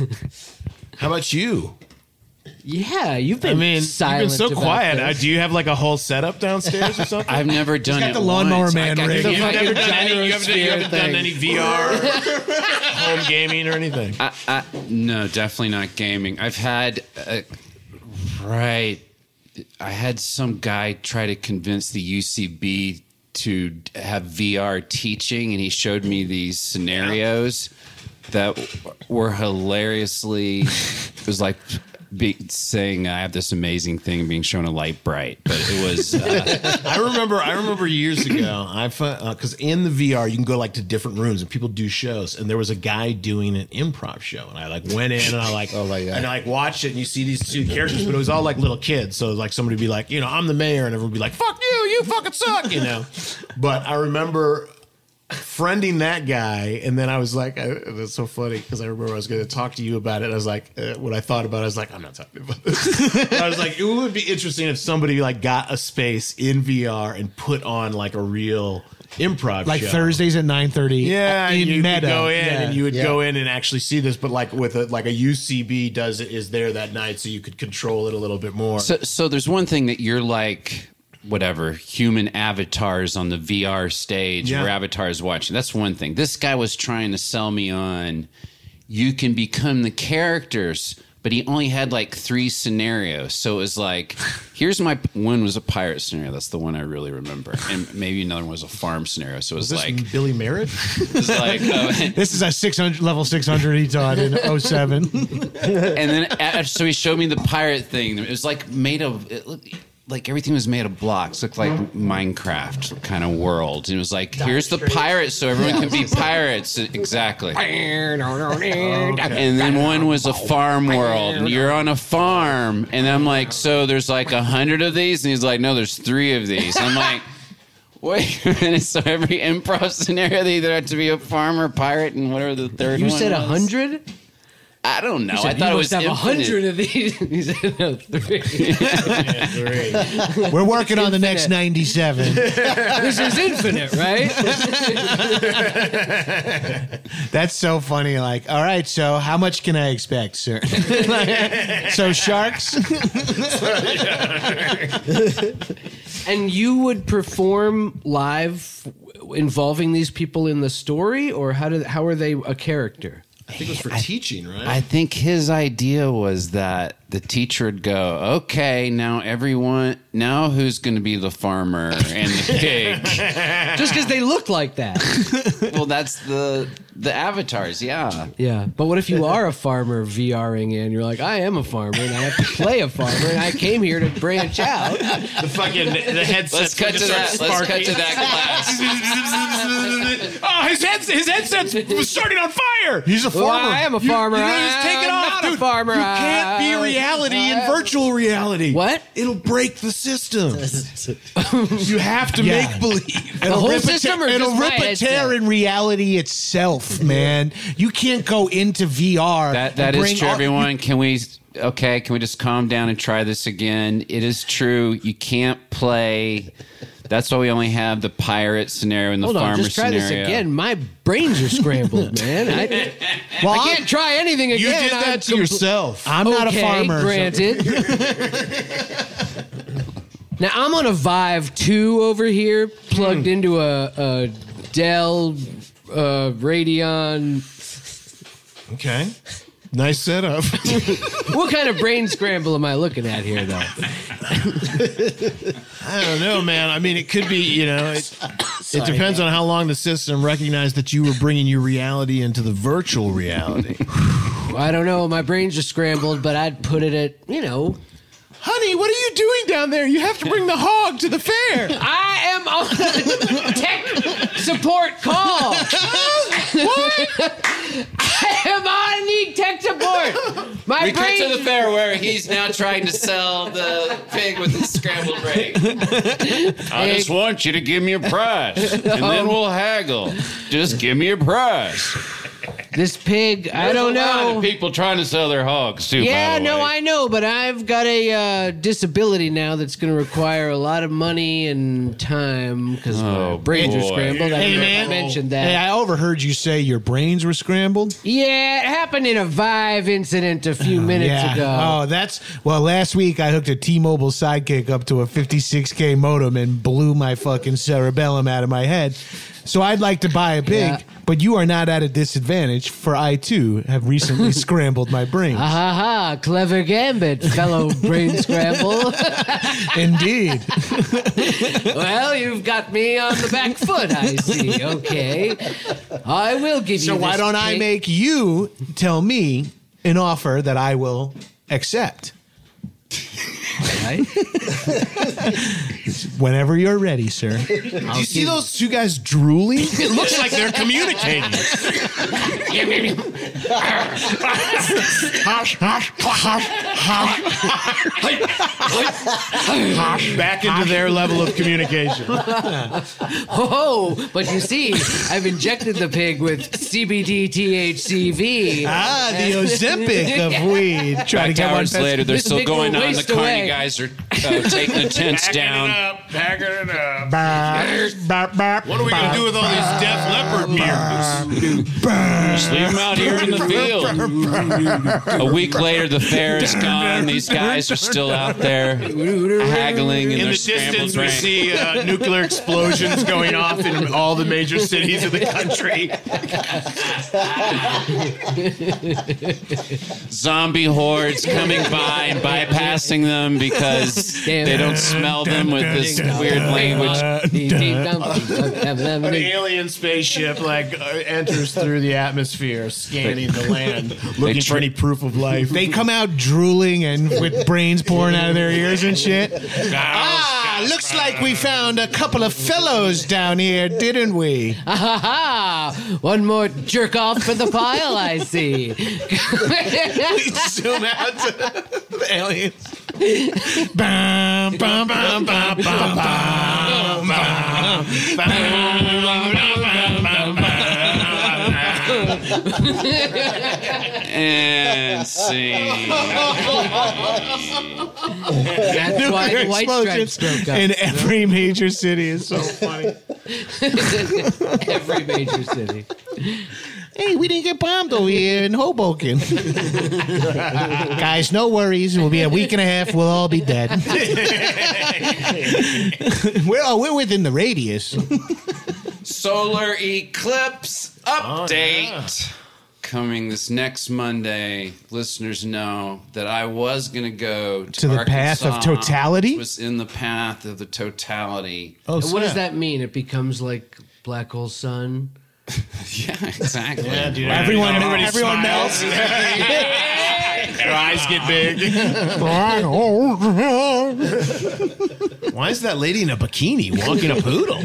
How about you? Yeah, you've I been mean, you've silent been so about quiet. this. Uh, do you have like a whole setup downstairs or something? I've never done got it. the lawnmower once. man I got rig. the You've never fucking done any, you haven't, you haven't done thing. any V R home gaming or anything. I, I, no, definitely not gaming. I've had, uh, right. I had some guy try to convince the U C B to have V R teaching, and he showed me these scenarios that were hilariously. It was like be, saying I have this amazing thing being shown a light bright, but it was. Uh, I remember. I remember years ago. I because uh, in the V R you can go like to different rooms and people do shows, and there was a guy doing an improv show, and I like went in and I like Oh my God. and I like watched it, and you see these two characters, but it was all like little kids. So like somebody would be like, you know, I'm the mayor, and everyone would be like, fuck you, you fucking suck, you know. But I remember friending that guy, and then I was like, I, it's so funny because I remember I was going to talk to you about it. I was like, uh, what I thought about it, I was like, I'm not talking about this. I was like, it would be interesting if somebody like got a space in V R and put on like a real improv Like show. Thursdays at nine thirty. Yeah, in you Meta. could go in Yeah. and you would Yeah. go in and actually see this, but like with a like a U C B does it is there that night, so you could control it a little bit more. so, so there's one thing that you're like. Whatever human avatars on the V R stage Yeah. where avatars watching. That's one thing. This guy was trying to sell me on you can become the characters, but he only had like three scenarios. So it was like, here's my one was a pirate scenario. That's the one I really remember, and maybe another one was a farm scenario. So it was, was this like Billy Merritt? it was like, oh, and This is a six hundred level six hundred he taught in oh seven. then uh, so he showed me the pirate thing. It was like made of. It looked, like everything was made of blocks, looked like Minecraft kind of world. And it was like, here's the pirates, so everyone can be pirates. Exactly. And then one was a farm world, and you're on a farm. And I'm like, so there's like a hundred of these? And he's like, no, there's three of these. I'm like, wait a minute. So every improv scenario, they either have to be a farm or pirate, and whatever the third You one said a was. hundred? I don't know. You said I thought you it was must have a infinite. hundred of these. He said no, three. We're working on the next ninety-seven. This is infinite, right? That's so funny. Like, all right, so how much can I expect, sir? So sharks? And you would perform live involving these people in the story, or how did how are they a character? I think it was for teaching, right? I think his idea was that the teacher would go, okay, now everyone, now who's going to be the farmer and the pig? Just because they look like that. Well, that's the the avatars, yeah. Yeah, but what if you are a farmer VRing in? You're like, I am a farmer, and I have to play a farmer, and I came here to branch out. The fucking the headset. Let's cut to that. Let's cut to that class. Oh, his headset, his headset's starting on fire. He's a Well, farmer. I am a farmer. You, you know, just take it I'm off, not dude. a farmer. You can't be reality in I- virtual reality. What? It'll break the system. You have to Yeah. make believe. It'll whole rip a system tear- or it'll just my rip a headset? tear in reality itself, man. You can't go into V R. That that and is bring true, all- everyone. Can we? Okay, can we just calm down and try this again? It is true. You can't play. That's why we only have the pirate scenario and the Hold on, farmer just try scenario. this again. My brains are scrambled, man. I, Well, I can't try anything again. You did that I'm to compl- yourself. I'm not a Okay, farmer. so- Granted. Now I'm on a Vive two over here, plugged Hmm. into a, a Dell uh, Radeon. Okay. Nice setup. What kind of brain scramble am I looking at here, though? I don't know, man. I mean, it could be, you know, it, it depends on how long the system recognized that you were bringing your reality into the virtual reality. I don't know. My brain's just scrambled, but I'd put it at, you know. Honey, what are you doing down there? You have to bring the hog to the fair. I am on tech support call. What? I am on need tech support. My we brain. cut to the fair where he's now trying to sell the pig with his scrambled brain. I just want you to give me a price, and then we'll haggle. Just give me a price. This pig, There's I don't a lot know. of people trying to sell their hogs too. Yeah, by the no, way. I know, but I've got a uh, disability now that's going to require a lot of money and time because Oh, my brains are boy. scrambled. I Hey, don't know if man. I mentioned that. Hey, I overheard you say your brains were scrambled. Yeah, it happened in a Vive incident a few minutes yeah. ago. Oh, that's well. Last week I hooked a T-Mobile Sidekick up to a fifty-six K modem and blew my fucking cerebellum out of my head. So I'd like to buy a pig, Yeah. but you are not at a disadvantage, for I too have recently scrambled my brain. Ha ha ha! Clever gambit, fellow brain scramble. Indeed. Well, you've got me on the back foot, I see. Okay. I will give you So why this don't I pig. make you tell me an offer that I will accept? Right? Whenever you're ready, sir. Do you see those two guys drooling? It looks like they're communicating. Back into their level of communication. Oh, but you see, I've injected the pig with C B D T H C V. Ah, the Ozempic of weed. Trying to Back get one hours later, they're This still pig will going on. The waste carny away. guys are uh, taking the tents down. Packing it up. What What are we going to do with all these Def Leppard beers? Just leave them out here in the field. A week later, the fair is gone. These guys are still out there haggling in, In their the scrambled distance, we brain. see uh, nuclear explosions going off in all the major cities of the country. Zombie hordes coming by and bypassing them because they don't smell them with this weird language. An alien spaceship like uh, enters through the atmosphere, scanning the land, looking tr- for any proof of life. They come out drooling and with brains pouring out of their ears and shit. Ah, looks like we found a couple of fellows down here, didn't we? Ha ha ha! One more jerk off for the pile, I see. We zoom out to the aliens. Bam, bam, bam, bam, bam, bam, bam. And see. That's why the White Stripes broke up. in every major city is so funny. Every major city. Hey, we didn't get bombed over here in Hoboken. Guys, no worries. We'll be a week and a half. We'll all be dead. we're, oh, we're within the radius. Solar eclipse update. Coming this next Monday, listeners know that I was going to go to, To the path of Arkansas, totality? which was in the path of the totality. Oh, What does that mean? It becomes like black hole sun? Yeah, exactly. Yeah, dude, Everyone, everybody everyone smiles. melts. Their eyes get big. Why is that lady in a bikini walking a poodle?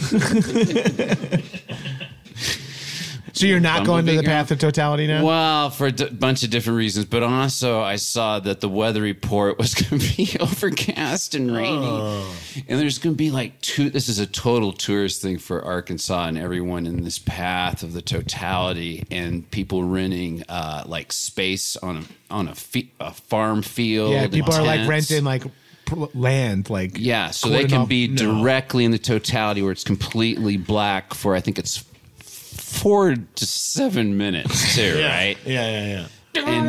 So you're not going to the Bumblebee path of totality now? Well, for a d- bunch of different reasons, but also I saw that the weather report was going to be overcast and rainy, Oh. and there's going to be like two. This is a total tourist thing for Arkansas and everyone in this path of the totality, and people renting uh, like space on a on a, fe- a farm field. Yeah, and people are like tents. renting like pr- land, like Yeah, so they cordoned can off- be No. directly in the totality where it's completely black for I think it's four to seven minutes too, Yeah. right? Yeah, yeah, yeah. And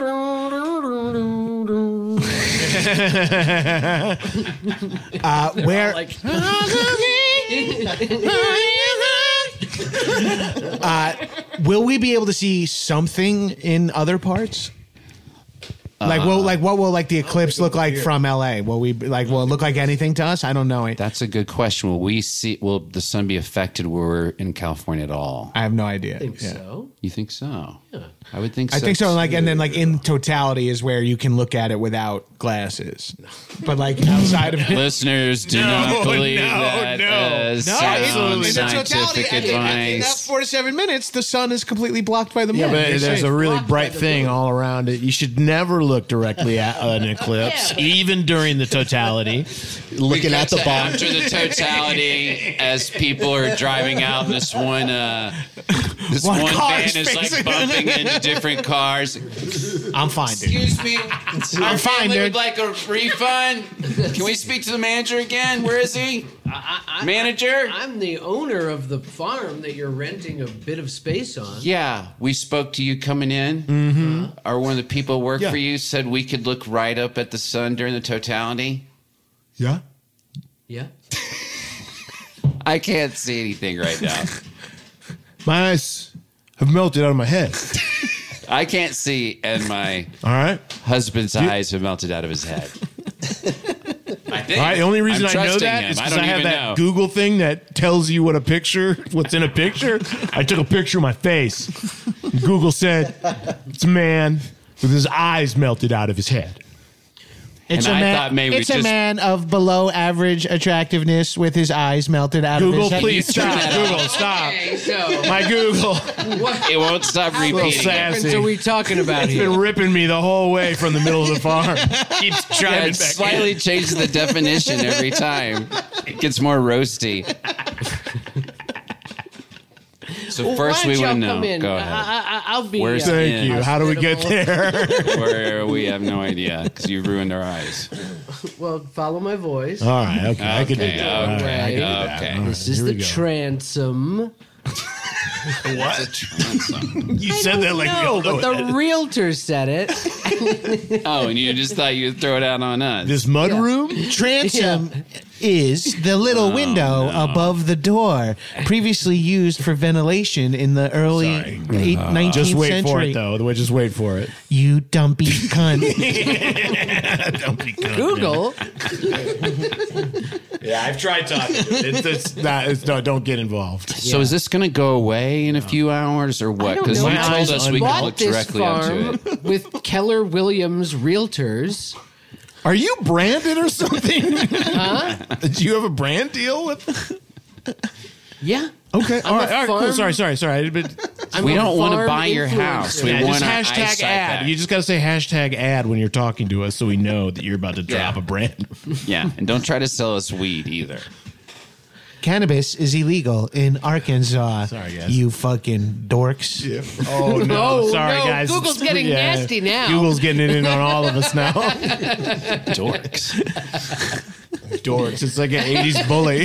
Uh, where uh, will we be able to see something in other parts? Like, well, like what will like the eclipse look like from L A? Will we like? Will it look like anything to us? I don't know. that's a good question. Will we see? Will the sun be affected where we're in California at all? I have no idea. I think Yeah. so. You think so? I would think. I so. think so. Like, and then like in totality is where you can look at it without glasses. But like outside of it, Listeners, do No, not believe no, that no. as no, sound in the scientific totality, in, in, in that advice. four to seven minutes, the sun is completely blocked by the moon. Yeah, but They're there's safe. a really blocked bright by the thing moon. all around it. You should never look directly at an eclipse, even during the totality. Looking at the So bomb. after the totality, as people are driving out, and this one, uh, this One one, car van is is like facing- bumping into different cars. I'm fine, dude. Excuse me, I'm fine, dude. Would like a refund. Can we speak to the manager again? Where is he? I, I, Manager? I'm the owner of the farm that you're renting a bit of space on. Yeah, we spoke to you coming in. Mm-hmm. Or one of the people who work Yeah. for you said we could look right up at the sun during the totality. Yeah. Yeah. I can't see anything right now. My eyes have melted out of my head. I can't see, and my All right. husband's eyes have melted out of his head. I think. All right. The only reason I'm I know trusting that him. is I because don't I, have even that know. Google thing that tells you what a picture, what's in a picture. I took a picture of my face. Google said it's a man with his eyes melted out of his head. It's And a I man. thought maybe it's a just- man of below average attractiveness with his eyes melted out Google, of his head. please stop. Google, stop. Okay, so My Google. It won't stop little repeating. sad. what are we talking about It's here? been ripping me the whole way from the middle of the farm. Keeps Yeah, driving it back slightly in. changes the definition every time. It gets more roasty. So Well, first why we don't want to y'all come know. in? Go ahead. I, I, I'll be. Where's uh, Thank Yeah. you. How do we get there? Where we have no idea because you ruined our eyes. Well, follow my voice. All right. Okay. I can do Okay, that. All right, I can do that. okay. All right, This is here we the go. transom. What? You said that like we all No, know but the it. realtor said it. Oh, and you just thought you'd throw it out on us. This mud room? Transom is the little window above the door, previously used for ventilation in the early Sorry. eight, nineteenth Just wait century. for it, though. Just wait for it. You dumpy cunt. Don't be good. Google. Yeah, I've tried talking. It's, it's not. It's no. Don't get involved. So is this going to go away in a few hours or what? don't Because know. you My told eyes us we could Bought look this directly farm onto it. with Keller Williams Realtors. Are you branded or something? Huh? Do you have a brand deal with? Yeah. Okay. All a right. All right. Cool. farm- Sorry. Sorry. Sorry. But I'm We a don't want to farm buy your influencer. house. We yeah, want just our hashtag eyesight ad. back. You just got to say hashtag ad when you're talking to us, so we know that you're about to drop Yeah. a brand. Yeah, and don't try to sell us weed either. Cannabis is illegal in Arkansas. Sorry, guys. You fucking dorks. Oh no! No, Sorry, no, guys. Google's It's- getting nasty now. Google's getting it in on all of us now. Dorks. Dorks. It's like an eighties bully.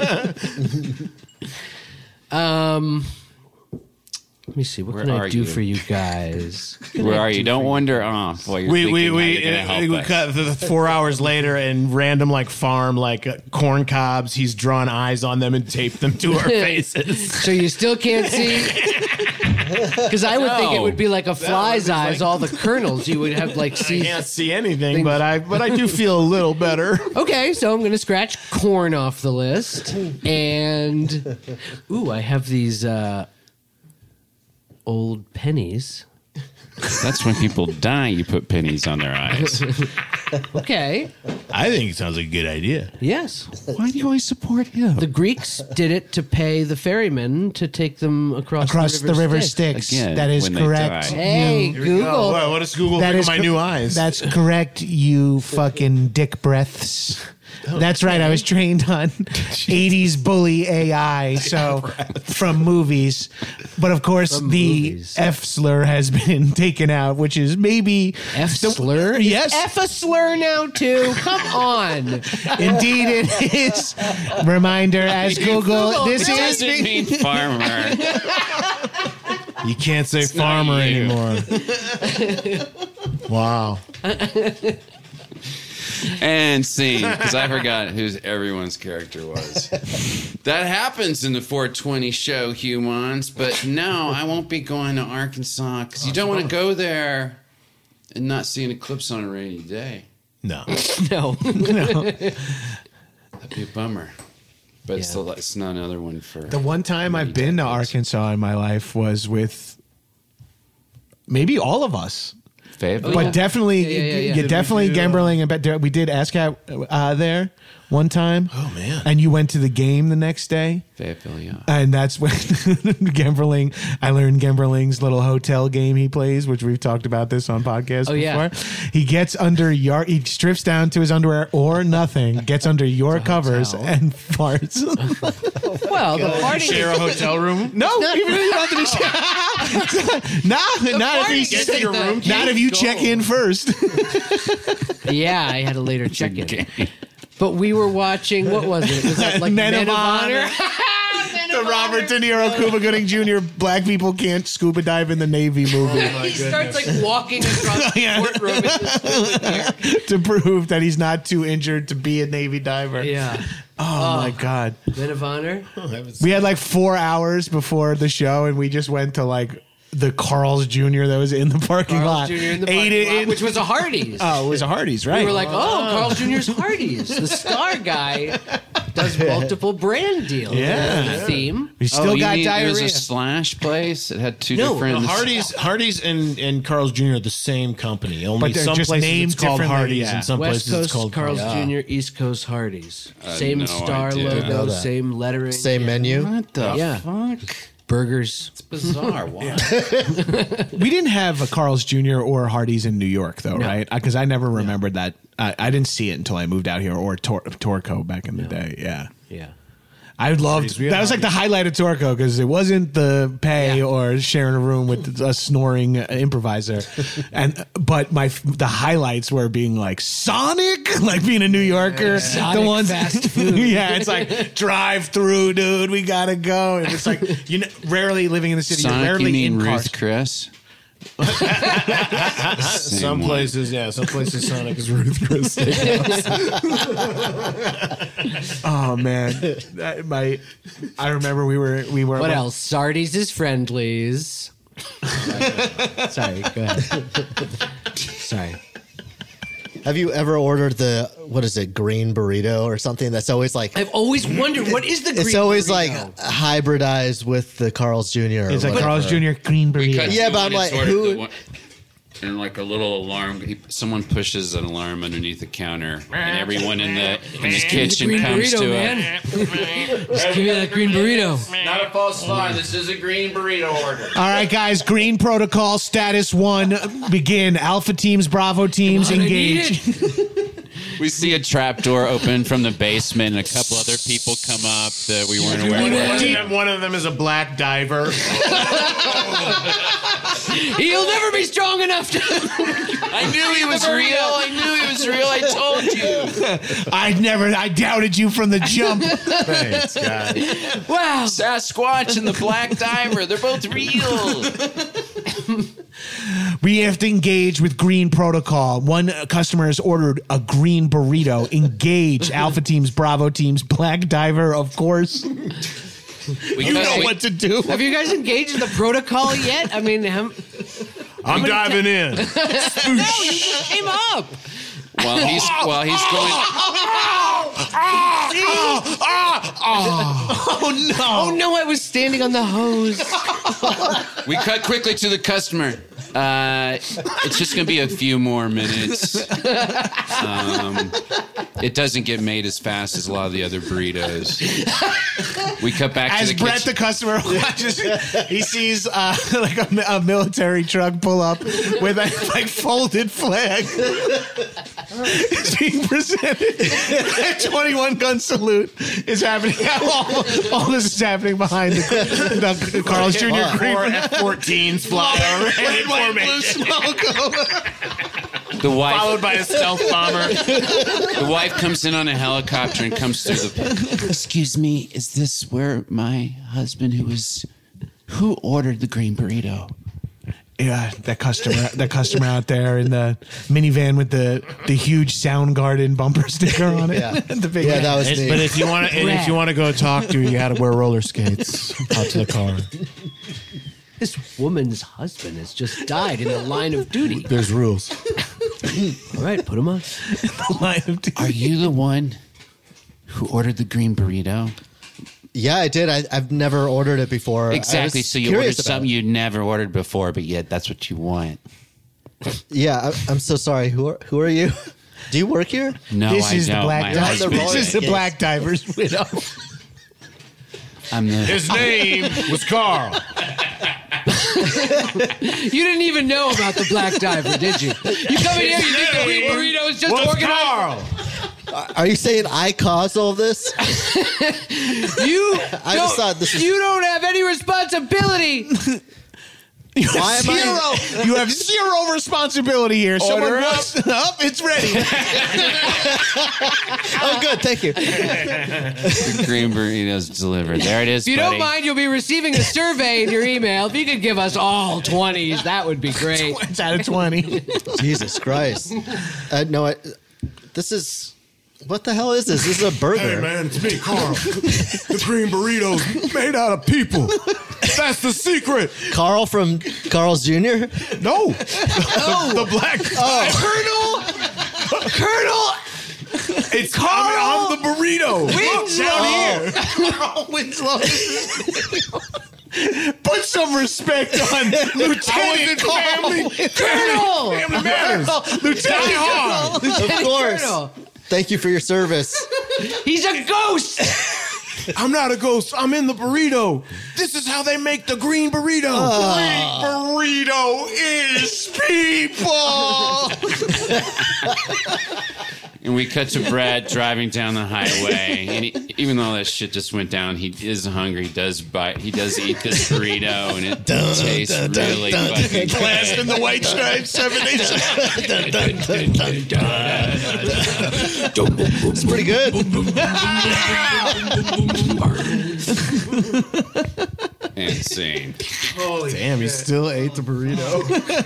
Um, let me see. What Where can I are do you? for you guys? What can Where I are do you? for Don't wander off while you're we thinking we how we, you're gonna help we us. cut the four hours later and random like farm like uh, corn cobs. He's drawn eyes on them and taped them to our faces. So you still can't see? Because I would think it No. would be like a fly's eyes. All the kernels you would have like I see. can't see anything, but I but I do feel a little better. Okay, so I'm gonna scratch corn off the list, and ooh, I have these uh, old pennies. That's when people die. You put pennies on their eyes. Okay, I think it sounds like a good idea. yes, Why do you always support him? the Greeks did it to pay the ferrymen to take them across, Across the river Styx. Styx. Again, that is when they correct. die. Hey, You- Google. Oh, wow, what does Google That think is of my cor- new eyes? That's correct, you fucking dick breaths. That's right. I was trained on eighties bully A I, so from movies. But of course, From the movies. F slur has been taken out, which is maybe F the- slur? Yes, F a slur now too. Come on. indeed it is. Reminder as Google, Google, this It is doesn't mean farmer. You can't say not farmer you. anymore. Wow. And scene, because I forgot who everyone's character was. That happens in the four twenty show, humans. But no, I won't be going to Arkansas because you don't want to go there and not see an eclipse on a rainy day. No. No. That'd be a bummer. But it's, Yeah. the, it's not another one for the one time I've been to Arkansas in my life was with maybe all of us. Fayetteville. But definitely, Yeah, yeah, yeah, yeah. yeah, Did we definitely do, uh, Gamberling. And Bet- we did ASCAP uh, there one time. Oh, man. And you went to the game the next day. Fayetteville, yeah. And that's when Gamberling, I learned Gamberling's little hotel game he plays, which we've talked about this on podcasts Oh, before. yeah. He gets under your, he strips down to his underwear or nothing, gets under your covers hotel. and farts. Well, the party. Share a hotel room. No, you really don't have to share. Not, not if you Get to your room. not if you check in first. Yeah, I had a later check in. But we were watching, what was it? Was that like Men Men, of of Honor? Honor. The Robert De Niro, Cuba Gooding Junior Black people can't scuba dive in the Navy movie He starts like walking across the Yeah. courtroom. It's just to prove that he's not too injured to be a Navy diver. yeah. Oh, my God. Men of Honor? We had like four hours before the show, and we just went to like the Carl's Junior that was in the parking Carl's lot. Junior in the Ate parking it lot, in- which was a Hardee's. Oh, it was a Hardee's, right? We were like, oh, Carl's Junior's Hardee's. The star guy does multiple brand deals. Yeah. That's the theme. we still oh, you got mean diarrhea. It was a slash place. It had two No, different. The Hardee's, Hardee's, and, and Carl's Junior are the same company. Only But they're some just places named it's called differently, Hardee's, yeah. and some West places Coast it's called Carl's Carl's. Junior, East Coast Hardee's. Uh, Same no star idea. Know logo, that. same lettering. Same yeah. menu. What the Yeah. fuck? Burgers. It's bizarre. Why? We didn't have a Carl's Junior or Hardee's in New York, though, right? Because I never remembered that. I, I didn't see it until I moved out here, or Tor- Torco back in the day. Yeah. Yeah. I loved we had that was like the highlight of Torco because it wasn't the pay Yeah. or sharing a room with a snoring improviser, and but my the highlights were being like Sonic, like being a New Yorker, Sonic the ones fast food. yeah, it's like drive through, dude, we gotta go, and it's like you know, rarely living in the city, Sonic, you're rarely you mean in Ruth cars. Chris? Some one. places, yeah. Some places Sonic is Ruth Chris. Oh man, That- my I remember we were we were What else? Sardi's is Friendlies. Sorry, go ahead. Sorry. Have you ever ordered the what is it, green burrito or something? That's always like I've always wondered, what is the green it's always burrito? like hybridized with the Carl's Junior or It's like whatever. Carl's Junior green burrito. Yeah, but I'm like, who- And like a little alarm, he, someone pushes an alarm underneath the counter, and everyone in the in the kitchen green comes burrito, to man. it. Just give me that green burrito. Not a false alarm. This is a green burrito order. All right, guys. Green protocol status one. Begin. Alpha teams, Bravo teams, Come on, I need engage. it. We see a trap door open from the basement, and a couple other people come up that we weren't aware One of. of, them, one of them is a black diver. He'll never be strong enough to. I knew he was real. I knew he was real. I told you. I never. I doubted you from the jump. Thanks, God. Wow. Sasquatch and the black diver, they're both real. We have to engage with green protocol. One customer has ordered a green burrito. Engage. Alpha teams, Bravo teams, black diver, of course. We You cut- know we- what to do. Have you guys engaged in the protocol yet? I mean, how, I'm many diving in. no, you just came up. While he's while he's going, Oh no! Oh no, I was standing on the hose. we cut quickly to the customer. Uh, it's just going to be a few more minutes. Um, it doesn't get made as fast as a lot of the other burritos. We cut back As to the Brett, kitchen. the customer, watches, he sees uh, like a, a military truck pull up with a like folded flag. It's being presented. A twenty-one gun salute is happening. All, all this is happening behind the, the Carl's Junior Four Green. F fourteens fly over in formation, the wife, followed by a stealth bomber. the wife comes in on a helicopter and comes through the. Excuse me, is this where my husband, who was, who ordered the green burrito? Yeah, that customer, that customer out there in the minivan with the the huge Soundgarden bumper sticker on it. Yeah. The big Yeah, that was It's- me. but if you want to, and if you want to go talk to her, you got to wear roller skates out to the car. This woman's husband has just died in the line of duty. There's rules. All right, put him on. line of duty. Are you the one who ordered the green burrito? Yeah, I did. I, I've never ordered it before. Exactly. So you ordered something you'd never ordered before, but yet that's what you want. Yeah, I, I'm so sorry. Who are, who are you? Do you work here? No, this I is don't. the black. My Di- husband this is the Yes. black diver's widow. I'm the. His name was Carl. You didn't even know about the black diver, did you? You come in here, you think the green burrito is just Was organized. Carl. Are you saying I caused all this? You I don't, just thought this was- you don't have any responsibility. You have Why am I- zero. You have zero responsibility here. Someone Order walks up. It's ready. Oh, good. Thank you. The green burritos delivered. There it is. If you buddy. don't mind, you'll be receiving a survey in your email. If you could give us all twenties, that would be great. It's out of twenty. Jesus Christ. Uh, no, I, this is... What the hell is this? This is a burger. Hey, man, it's me, Carl. The green burritos made out of people. That's the secret. Carl from Carl's Junior? No. The, the black. Oh. Colonel! Colonel! It's Carl. I mean, I'm the burrito. Winslow! Look down here. Put some respect on Lieutenant family. Colonel! Family matters. Lieutenant Colonel! Of Lieutenant course. Colonel. Thank you for your service. He's a ghost! I'm not a ghost. I'm in the burrito. This is how they make the green burrito. Green burrito is people. And we cut to Brad driving down the highway, and he, even though that shit just went down, he is hungry. He does buy, he does eat this burrito, and it Dun, tastes dun, dun, really dun, fucking dun, Last good. in the white stripes, seven eight It's pretty good. Insane. Damn, he still ate the burrito.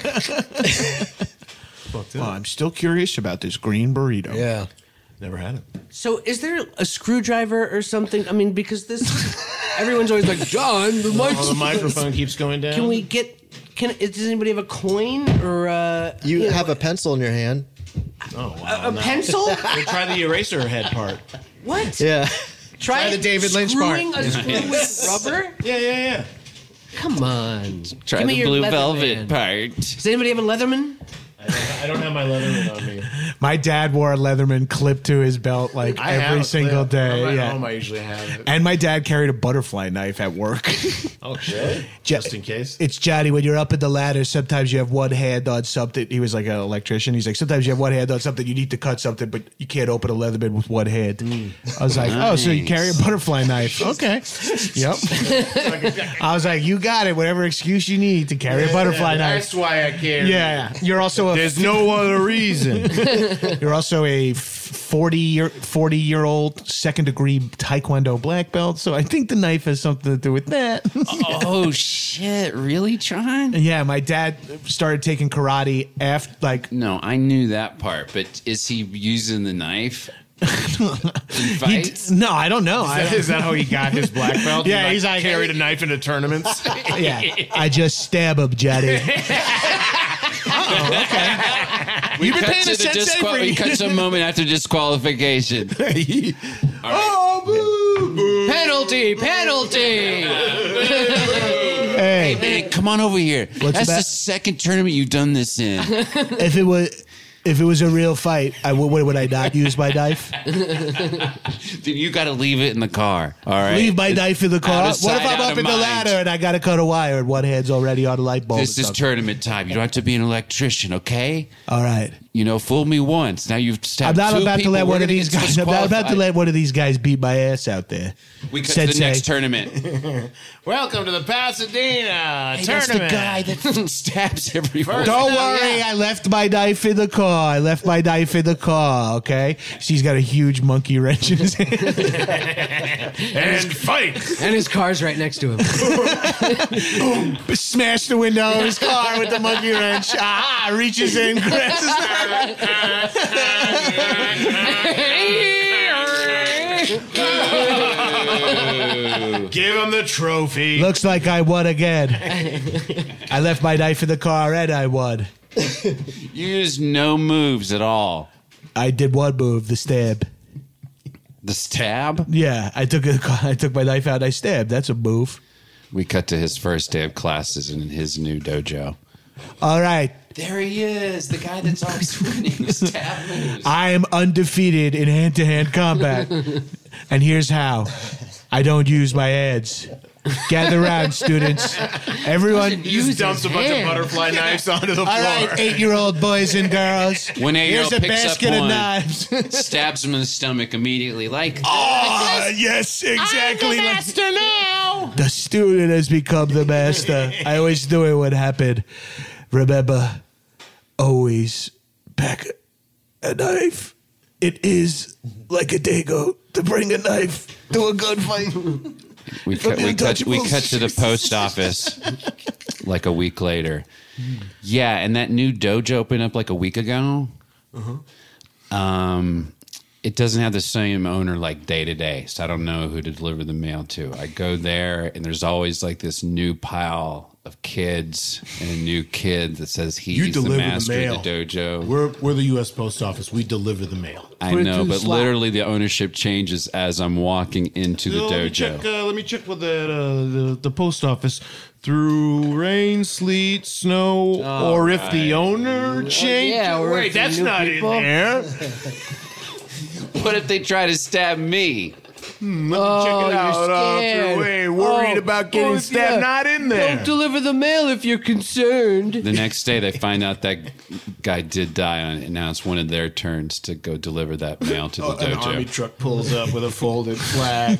Well, I'm still curious about this green burrito. Yeah. Never had it. So, is there a screwdriver or something? I mean, because this, everyone's always like, John, the mic. Oh, the microphone keeps going down. Can we get? Can does anybody have a coin or uh, You know, have a pencil in your hand. Oh, wow. a, a pencil? We'll try the eraser head part. What? Yeah. Try the David Lynch part. screwing a screw with rubber? Yeah, yeah, yeah. Come on. Try Give me the your blue Leatherman. velvet part. Does anybody have a Leatherman? I don't, I don't have my Leatherman on me. My dad wore a Leatherman clip to his belt like I have every a single clip. day. When I'm at Yeah. home, I usually have it. And my dad carried a butterfly knife at work. Oh, shit. Just in case. It's Johnny, when you're up in the ladder, sometimes you have one hand on something. He was like an electrician. He's like, sometimes you have one hand on something, you need to cut something, but you can't open a Leatherman with one hand. I was like, oh, so you carry a butterfly knife. Okay. Yep. I was like, you got it. Whatever excuse you need to carry a butterfly knife. That's why I carry. Yeah. You're also a There's no other reason. You're also a forty year forty year old second degree Taekwondo black belt, so I think the knife has something to do with that. Oh shit! Really, John? Yeah, my dad started taking karate after, like, No, I knew that part, but is he using the knife? in he fights? d- no, I don't know. I, Is that how he got his black belt? Yeah, He, he's like- carried a knife into tournaments. yeah, I just stab him, Johnny. We been cut paying to the attention disqual- for we you. cut to a moment after disqualification. Oh, boo, boo. Penalty! Penalty! Hey, Man, come on over here. What's That's that? the second tournament you've done this in. if it was if it was a real fight, I would, would I not use my knife? Dude, you got to leave it in the car. All right. Leave my knife in the car. Out of What if sight, I'm out up of in the mind. ladder and I got to cut a wire and one hand's already on the light bulb? This or is something? tournament time. You don't have to be an electrician, okay? All right. You know, fool me once. Now you've I'm stabbed not two about to people. let We're one of gonna these get guys. I'm not about to disqualified. let one of these guys beat my ass out there. We cut to the Sensei. next tournament. Welcome to the Pasadena Hey, that's the tournament. guy that stabs everyone. Don't worry, I left my knife in the car. I left my knife in the car, okay? She's got a huge monkey wrench in his hand. And fight. And his car's right next to him. Smash the window of his car with the monkey wrench. Ah, reaches in, grabs his Give him the trophy. Looks like I won again. I left my knife in the car and I won. You used no moves at all. I did one move, the stab. The stab? Yeah, I took a, I took my knife out and I stabbed. That's a move. We cut to his first day of classes in his new dojo. All right. There he is, the guy that's always winning the stab moves. I am undefeated in hand-to-hand combat. And here's how. I don't use my ads. Gather around, students. Everyone. He just dumps a bunch of butterfly knives onto the floor. All right, eight-year-old boys and girls. When eight-year-old Here's a picks basket up of one, knives. stabs him in the stomach immediately, like, Oh, yes, exactly. I'm the like- master now. The student has become the master. I always knew it would happen. Remember, always pack a knife. It is like a dago to bring a knife to a gunfight. we cut, we cut, we cut to the post office like a week later. Yeah, and that new dojo opened up like a week ago. Uh-huh. Um, it doesn't have the same owner like day to day, so I don't know who to deliver the mail to. I go there, and there's always like this new pile of kids and a new kid that says he's You the deliver the master mail. of the dojo. We're we're the U S Post Office. We deliver the mail. I Put it know, through the but slot. literally the ownership changes as I'm walking into the Let me dojo. check. Uh, let me check with the, uh, the the post office. Through rain, sleet, snow, All or if right. the owner changes. yeah, or Wait, if the that's new not people- in there. What if they try to stab me? Hmm, let me Oh, check it you're out. Uh, scared. through- wait, worried Oh, about getting oh, stabbed. yeah. Not in there. Don't deliver the mail if you're concerned. The next day, they find out that guy did die on it, and now it's one of their turns to go deliver that mail to the Oh, an army dojo. truck pulls up with a folded flag.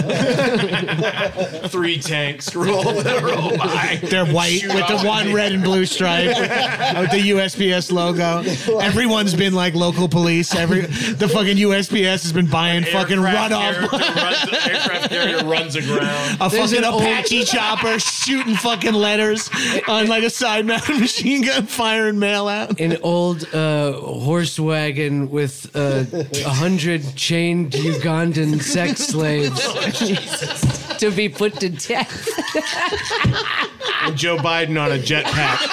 Three tanks roll, roll by. They're white Shoot with the off. one red and blue stripe with the U S P S logo. Everyone's been like local police. Every the fucking U S P S has been buying fucking Aircraft runoff. carrier runs- Aircraft carrier runs aground. A There's fucking an old- Apache chopper shooting fucking letters on like a side mounted machine gun, firing mail out. An old uh, horse wagon with uh, a hundred chained Ugandan sex slaves to be put to death. And Joe Biden on a jetpack.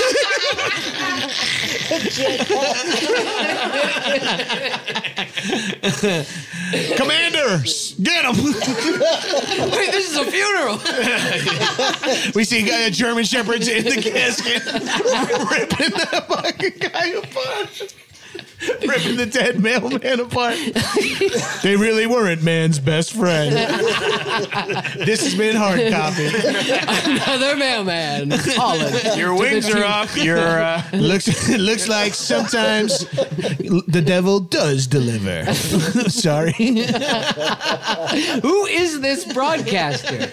Commanders, get him! Wait, this is a funeral. We see uh, German shepherds in the casket, ripping the fucking guy apart. Ripping the dead mailman apart. They really weren't man's best friend. This has been hard copy. Another mailman. Colin. Your wings are up. Your uh, looks looks like sometimes the devil does deliver. Sorry. Who is this broadcaster?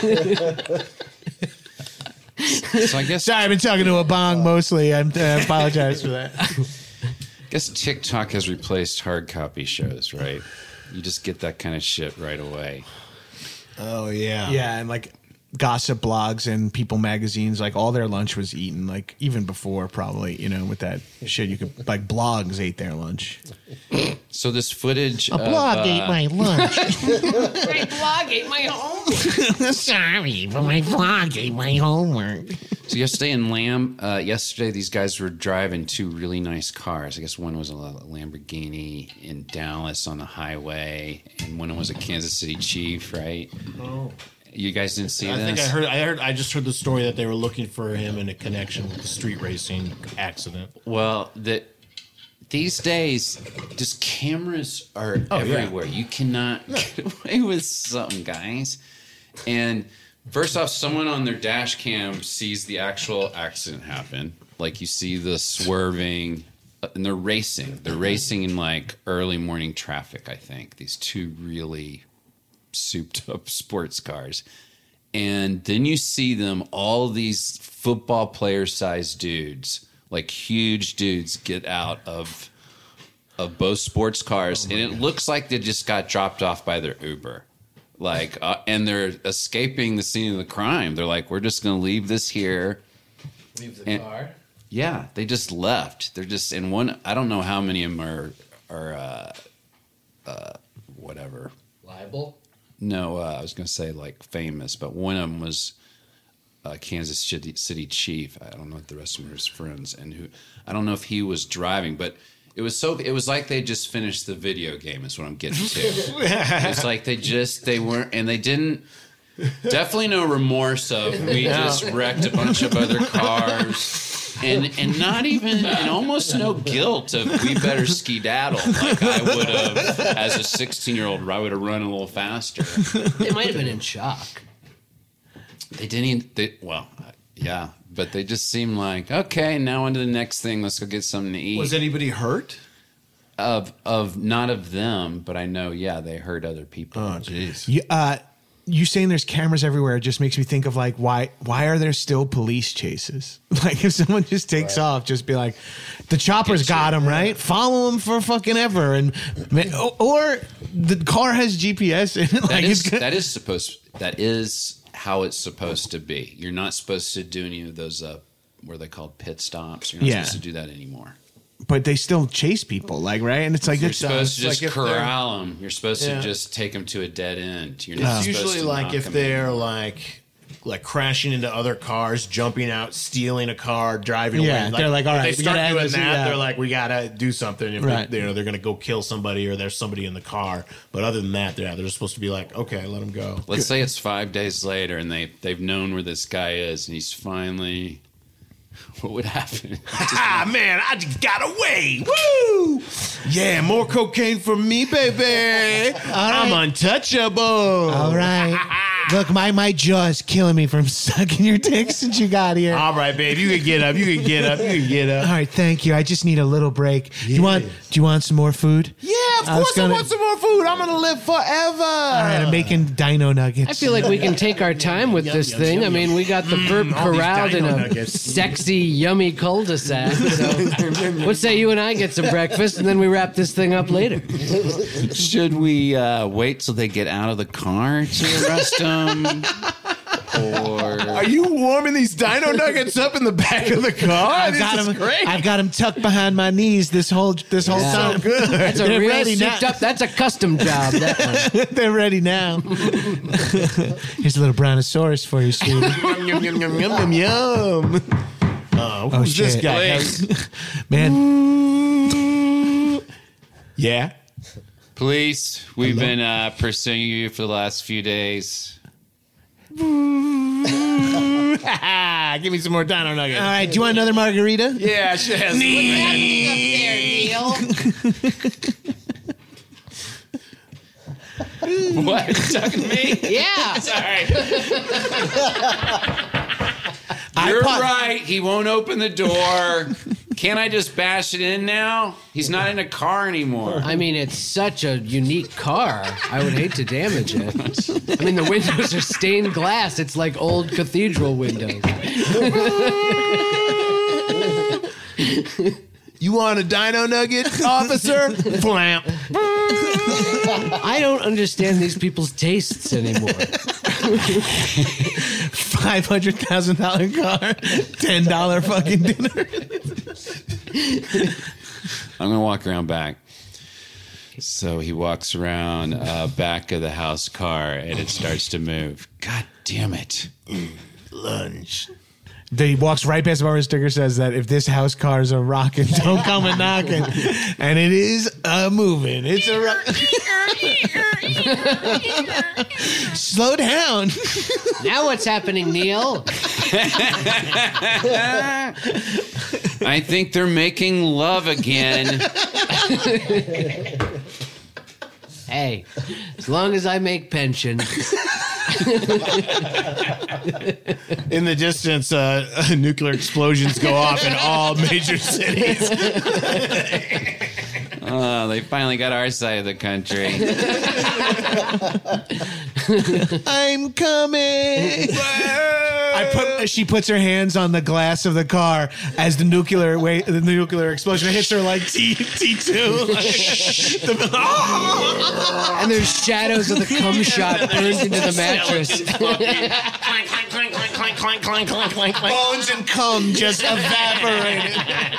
So I guess Sorry, I've been talking to a bong mostly. I'm, I apologize for that. I guess TikTok has replaced hard copy shows, right? You just get that kind of shit right away. oh yeah. Yeah, and like gossip blogs and People magazines, like all their lunch was eaten, like even before probably, you know, with that shit. You could like blogs ate their lunch. So this footage, A blog of, uh, ate my lunch. My blog ate my homework. Sorry, but my blog ate my homework. So yesterday in Lamb, uh, yesterday these guys were driving two really nice cars. I guess one was a Lamborghini in Dallas on the highway, and one was a Kansas City Chief, right? Oh. You guys didn't see I this? think I heard. I heard. I just heard the story that they were looking for him in a connection with the street racing accident. Well, that these days, just cameras are Oh, yeah. everywhere. You cannot get away with something, guys. And first off, someone on their dash cam sees the actual accident happen. Like you see the swerving, uh, and they're racing. They're racing in like early morning traffic, I think. These two really souped up sports cars. And then you see them, all these football player sized dudes, like huge dudes, get out of of both sports cars, and it looks like they just got dropped off by their Uber. Like, uh, and they're escaping the scene of the crime. They're like, we're just going to leave this here. Leave the And- car. Yeah, they just left. They're just in one. I don't know how many of them are are uh, uh, whatever. Libel. No, uh, I was going to say like famous, but one of them was uh, Kansas City, City Chief. I don't know if the rest of them are his friends, and who I don't know if he was driving, but it It was so. It was like they just finished the video game. Is what I'm getting to. It's like they just they weren't, and they didn't. Definitely no remorse of we just wrecked a bunch of other cars, and and not even and almost no guilt of we better skedaddle like I would have as a sixteen year old. I would have run a little faster. They might have been in shock. They didn't. Even, they, well, yeah, but they just seemed like okay. Now on to the next thing. Let's go get something to eat. Was anybody hurt? Of of not of them, but I know. Yeah, they hurt other people. Oh, jeez. You, uh, you saying there's cameras everywhere just makes me think of like why why are there still police chases? Like if someone just takes right. off, just be like, the choppers got him right. Follow him for fucking ever, and or the car has G P S in it. That like is it's gonna- that is supposed. That is. How it's supposed to be. You're not supposed to do any of those uh what are they called, pit stops. You're not Yeah. supposed to do that anymore. But they still chase people, like right, and it's like You're it's, supposed to just like if corral them. You're supposed Yeah. to just take them to a dead end. You're It's not usually supposed to like knock if 'em they're in. like like crashing into other cars, jumping out, stealing a car, driving Yeah, away. they're like, all if right, they we start gotta have doing this- that, yeah. they're like, we gotta do something. If Right. they, you know, they're gonna go kill somebody or there's somebody in the car. But other than that, they're they're supposed to be like, okay, let them go. Let's say it's five days later and they they've known where this guy is and he's finally. What would happen? Ah, man, I just got away. Woo! Yeah, more cocaine for me, baby. I'm untouchable. all right. Look, my my jaw is killing me from sucking your dick since you got here. All right, babe, you can get up. You can get up. You can get up. All right, thank you. I just need a little break. Do you want? Do you want some more food? Yeah, of I was course gonna- I want some more food. I'm gonna live forever. All right, I'm making dino nuggets. I feel like we can take our time with this thing. I mean, we got the burp all these corralled in dino a nuggets. sexy, yummy cul-de-sac. So, what say you and I get some breakfast and then we wrap this thing up later? Should we uh, wait till they get out of the car to arrest them? Or Are you warming these dino nuggets up in the back of the car? I've This got is them. great. I've got them tucked behind my knees this whole this whole Yeah. time. Good. That's a They're real ready now. souped up. That's a custom job. That one. They're ready now. Here's a little brontosaurus for you, sweetie. Yum, yum, yum, yum, yum, yum, yum. Uh, who's this shit. guy? Please. Man, Yeah. Police, we've been uh, pursuing you for the last few days. Give me some more dino nuggets. all right. Do you want another margarita? Yeah, she has. What? You talking to me? Yeah. Sorry. I You're pa- right. He won't open the door. Can't I just bash it in now? He's not in a car anymore. I mean, it's such a unique car. I would hate to damage it. I mean, the windows are stained glass. It's like old cathedral windows. You want a dino nugget, officer? Flamp. I don't understand these people's tastes anymore. Five hundred thousand dollar car, ten dollar fucking dinner. I'm going to walk around back. So he walks around uh, back of the house car and it starts to move. God damn it. Lunch. He walks right past the bar. His sticker says that if this house car is a rockin', don't come a knocking. And it is a moving. It's a rock. Slow down. Now what's happening, Neil? I think they're making love again. Hey, as long as I make pension. In the distance, uh, nuclear explosions go off in all major cities. Oh, they finally got our side of the country. I'm coming. I put. She puts her hands on the glass of the car as the nuclear wait, the nuclear explosion hits her like T T two. And there's shadows of the cum shot burned into the mattress. Bones and cum just evaporated.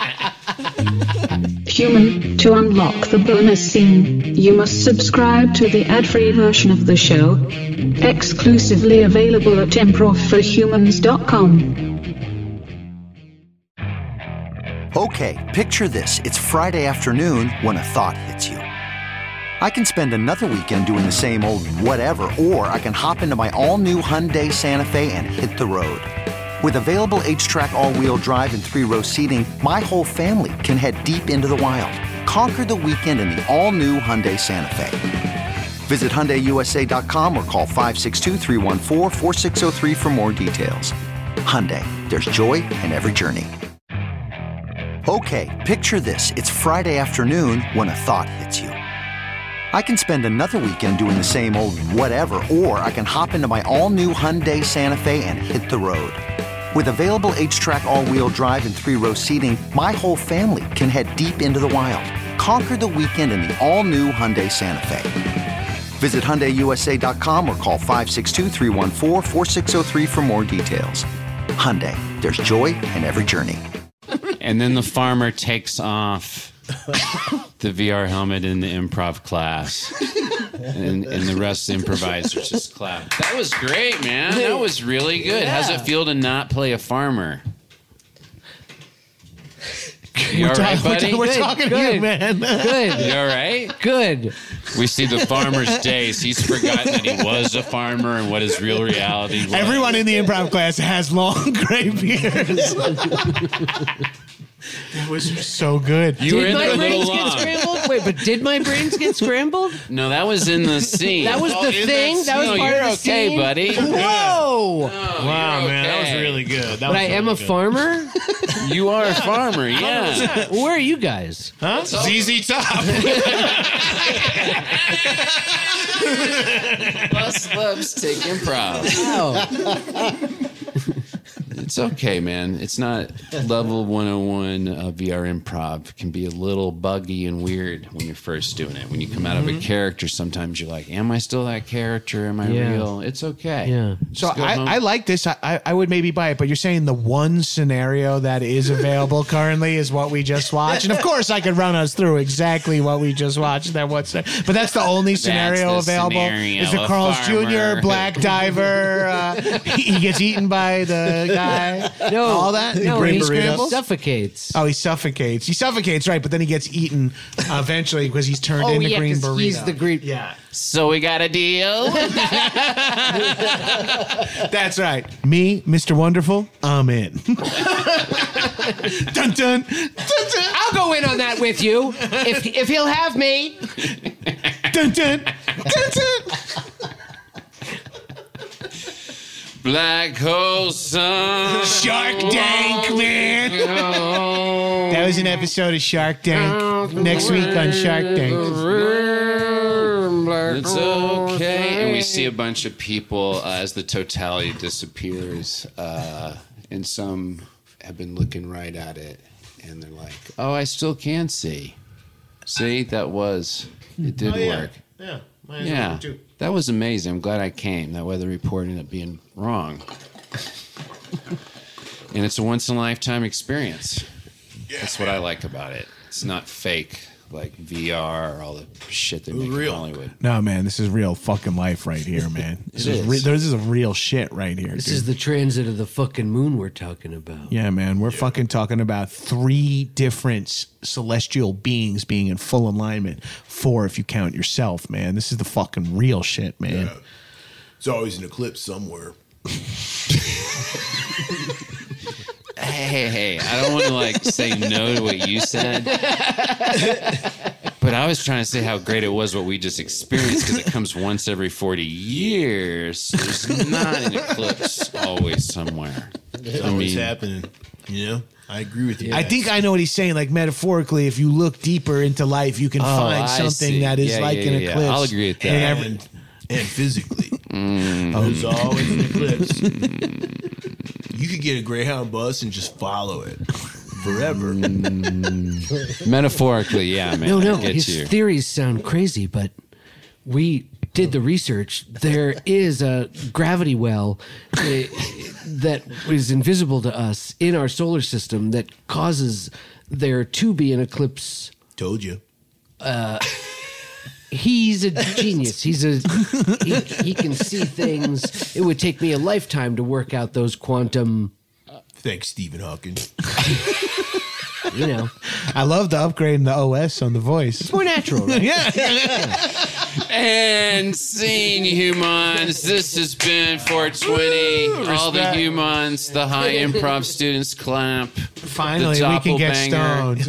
Human, to unlock the bonus scene, you must subscribe to the ad-free version of the show, exclusively available at improv for humans dot com. Okay, picture this. It's Friday afternoon when a thought hits you. I can spend another weekend doing the same old whatever, or I can hop into my all-new Hyundai Santa Fe and hit the road. With available H-Track all-wheel drive and three-row seating, my whole family can head deep into the wild. Conquer the weekend in the all-new Hyundai Santa Fe. Visit Hyundai U S A dot com or call five six two, three one four, four six zero three for more details. Hyundai, there's joy in every journey. Okay, picture this. It's Friday afternoon when a thought hits you. I can spend another weekend doing the same old whatever, or I can hop into my all-new Hyundai Santa Fe and hit the road. With available H-Track all-wheel drive and three-row seating, my whole family can head deep into the wild. Conquer the weekend in the all-new Hyundai Santa Fe. Visit Hyundai U S A dot com or call five six two, three one four, four six zero three for more details. Hyundai, there's joy in every journey. And then the farmer takes off the V R helmet in the improv class. And, and the rest of the improvisers just clap. That was great, man. That was really good. Yeah. How's it feel to not play a farmer? You We're all right, talk- we're buddy? ta- we're Good, talking to good, you, man. Good. You all right? Good. We see the farmer's days. He's forgotten that he was a farmer and what his real reality was. Everyone in the improv class has long gray beards. That was so good. You were Did in my there a brains little get long. scrambled? Wait, but did my brains get scrambled? No, that was in the scene. That was the thing? That was No, part you're of the okay, scene? buddy. Whoa! Wow, man, that was really good. That But was I am really a good. farmer? You are a farmer, yeah. Where are you guys? Huh? Z Z Top. Bus loves take improv. Oh. It's okay, man. It's not level one oh one of V R improv. It can be a little buggy and weird when you're first doing it. When you come out of a character, sometimes you're like, am I still that character? Am I Yeah. real? It's okay. Yeah. So Just go home. I, I like this. I, I I would maybe buy it, but you're saying the one scenario that is available currently is what we just watched, and of course I could run us through exactly what we just watched. That what's there, but that's the only scenario the available. scenario, is the a Carl's farmer. Junior black diver? Uh, he, he gets eaten by the guy. No, all that. No, brain he scrambles? suffocates. Oh, he suffocates. He suffocates, right? But then he gets eaten uh, eventually because he's turned Oh, into yeah, green 'cause burrito. he's the green. Yeah, So we got a deal? that's right. Me, Mister Wonderful, I'm in. dun, dun, dun, dun. I'll go in on that with you if if he'll have me. Dun, dun, dun, dun. Black hole sun. Shark Tank, man. That was an episode of Shark Tank. Next week on Shark Tank. It's okay. And we see a bunch of people uh, as the totality disappears. Uh, and some have been looking right at it. And they're like, oh, I still can see. See, that was, it did Oh, yeah. work. Yeah. Mine is Yeah, over, too. that was amazing. I'm glad I came. That weather report ended up being wrong. And it's a once in a lifetime experience. That's what I like about it. It's not fake like V R or all the shit they make in Real. Hollywood. No, man, this is real fucking life right here, man. This It is, is. Re- this is a real shit right here. This dude. is the transit of the fucking moon we're talking about. Yeah, man, we're fucking talking about three different s- celestial beings being in full alignment. Four, if you count yourself, man. This is the fucking real shit, man. Yeah. It's always an eclipse somewhere. Hey, hey, hey, I don't want to like say no to what you said. But I was trying to say how great it was what we just experienced because it comes once every forty years. So there's not an eclipse always somewhere. It's I always mean- happening. You know? I agree with you. I think I know what he's saying. Like metaphorically, if you look deeper into life, you can Oh, find I something see. that is Yeah, like yeah, an yeah. eclipse. I'll agree with that. And every- and, and physically. Mm. There's always an eclipse. You could get a Greyhound bus and just follow it forever. Metaphorically, yeah, man. No, no, I get his you. theories sound crazy, but we did the research. There is a gravity well uh, that is invisible to us in our solar system that causes there to be an eclipse. Told you. He's a genius. He's a he, he can see things. It would take me a lifetime to work out those quantum. Thanks, Stephen Hawking. you know. I love the upgrade in the O S on the voice. It's more natural, right? Yeah. And scene, humans. This has been four twenty. All the humans, the high improv students clap. Finally, we can get stoned.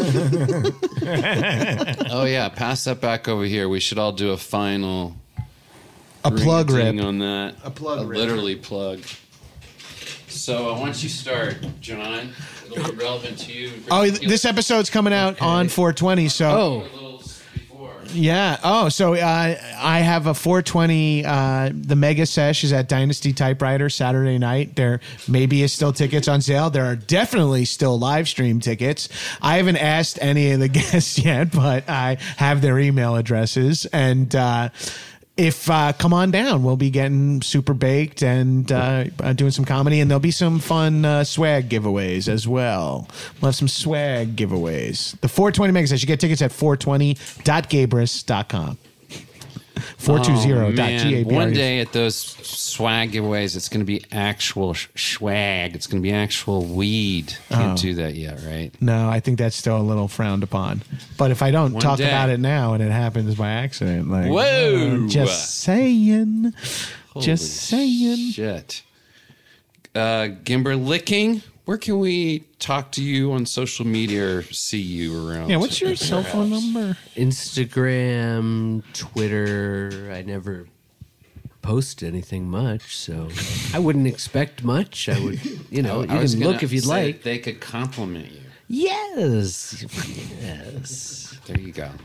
Oh, yeah. Pass that back over here. We should all do a final... A plug rip. on that. A plug a rip. Literally plug. So uh, once you start, John, it'll be relevant to you. Oh, this episode's coming out okay. on four twenty, so... Oh. Yeah. Oh, so uh, I have a four twenty. Uh, the Mega Sesh is at Dynasty Typewriter Saturday night. There maybe is still tickets on sale. There are definitely still live stream tickets. I haven't asked any of the guests yet, but I have their email addresses. And uh, if uh, come on down, we'll be getting super baked and uh, uh, doing some comedy, and there'll be some fun uh, swag giveaways as well. We'll have some swag giveaways. The four twenty Mega Sesh. You get tickets at four twenty dot gabris dot com. four two zero dot gabris. One day at those swag giveaways, it's going to be actual sh- swag. It's going to be actual weed. Can't Oh. do that yet, right? No, I think that's still a little frowned upon. But if I don't One talk day. about it now and it happens by accident, like, Whoa! uh, just saying, Holy just saying. Shit. Uh, Gimber Licking, where can we talk to you on social media or see you around? Yeah, what's your cell phone number? Instagram, Twitter. I never post anything much, so I wouldn't expect much. I would, you know, you I was can gonna look if you'd say like. They could compliment you. Yes. Yes. There you go.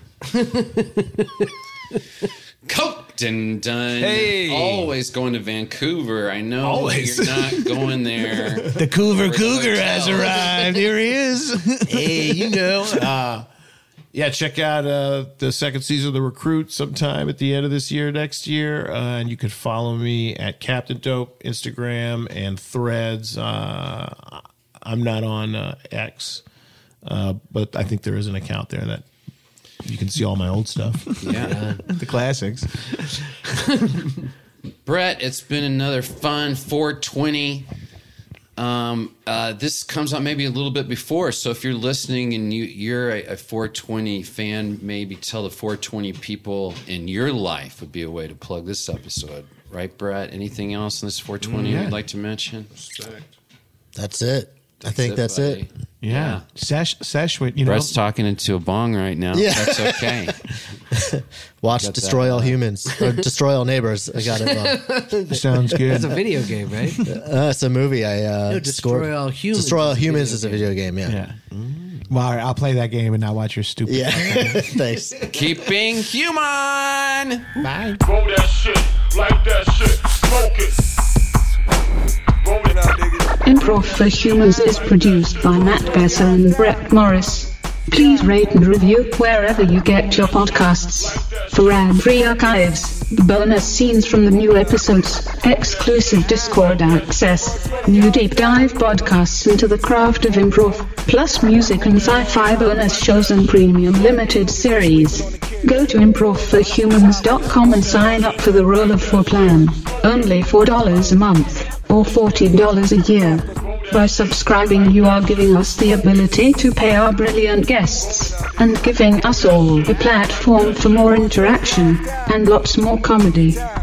Coked and done. Hey. Always going to Vancouver. I know Always. you're not going there. The Cougar For the Cougar hotel. has arrived. Here he is. Hey, you know. Uh, yeah, check out uh, the second season of The Recruit sometime at the end of this year, next year. Uh, and you can follow me at Captain Dope, Instagram, and Threads. Uh, I'm not on uh, X, uh, but I think there is an account there that you can see all my old stuff. Yeah. The classics. Brett, it's been another fun four twenty. Um, uh, this comes out maybe a little bit before, so if you're listening and you, you're a, a four twenty fan, maybe tell the four twenty people in your life would be a way to plug this episode. Right, Brett? Anything else in this four twenty Mm, yeah. you'd like to mention? That's it. I think it, that's buddy. it. Yeah. Yeah. Sesh, Sesh, with, you know. Brett's talking into a bong right now. Yeah. That's okay. Watch Got Destroy that. All Humans or Destroy All Neighbors. I got it wrong. Sounds good. It's a video game, right? Uh, it's a movie. I uh, No, Destroy scored. All Humans Destroy All is a Humans video is a video game. Yeah. Yeah. Well, all right, I'll play that game and not watch your stupid. Yeah. Thanks. Keep being human. Bye. Roll that shit, like that shit, smoke it. Roll it out, nigga. Improv for Humans is produced by Matt Besser and Brett Morris. Please rate and review wherever you get your podcasts. For ad-free archives, bonus scenes from the new episodes, exclusive Discord access, new deep dive podcasts into the craft of improv, plus music and sci-fi bonus shows and premium limited series. Go to improv for humans dot com and sign up for the Roll of Four plan. Only four dollars a month, or forty dollars a year. By subscribing, you are giving us the ability to pay our brilliant guests, and giving us all a platform for more interaction, and lots more comedy.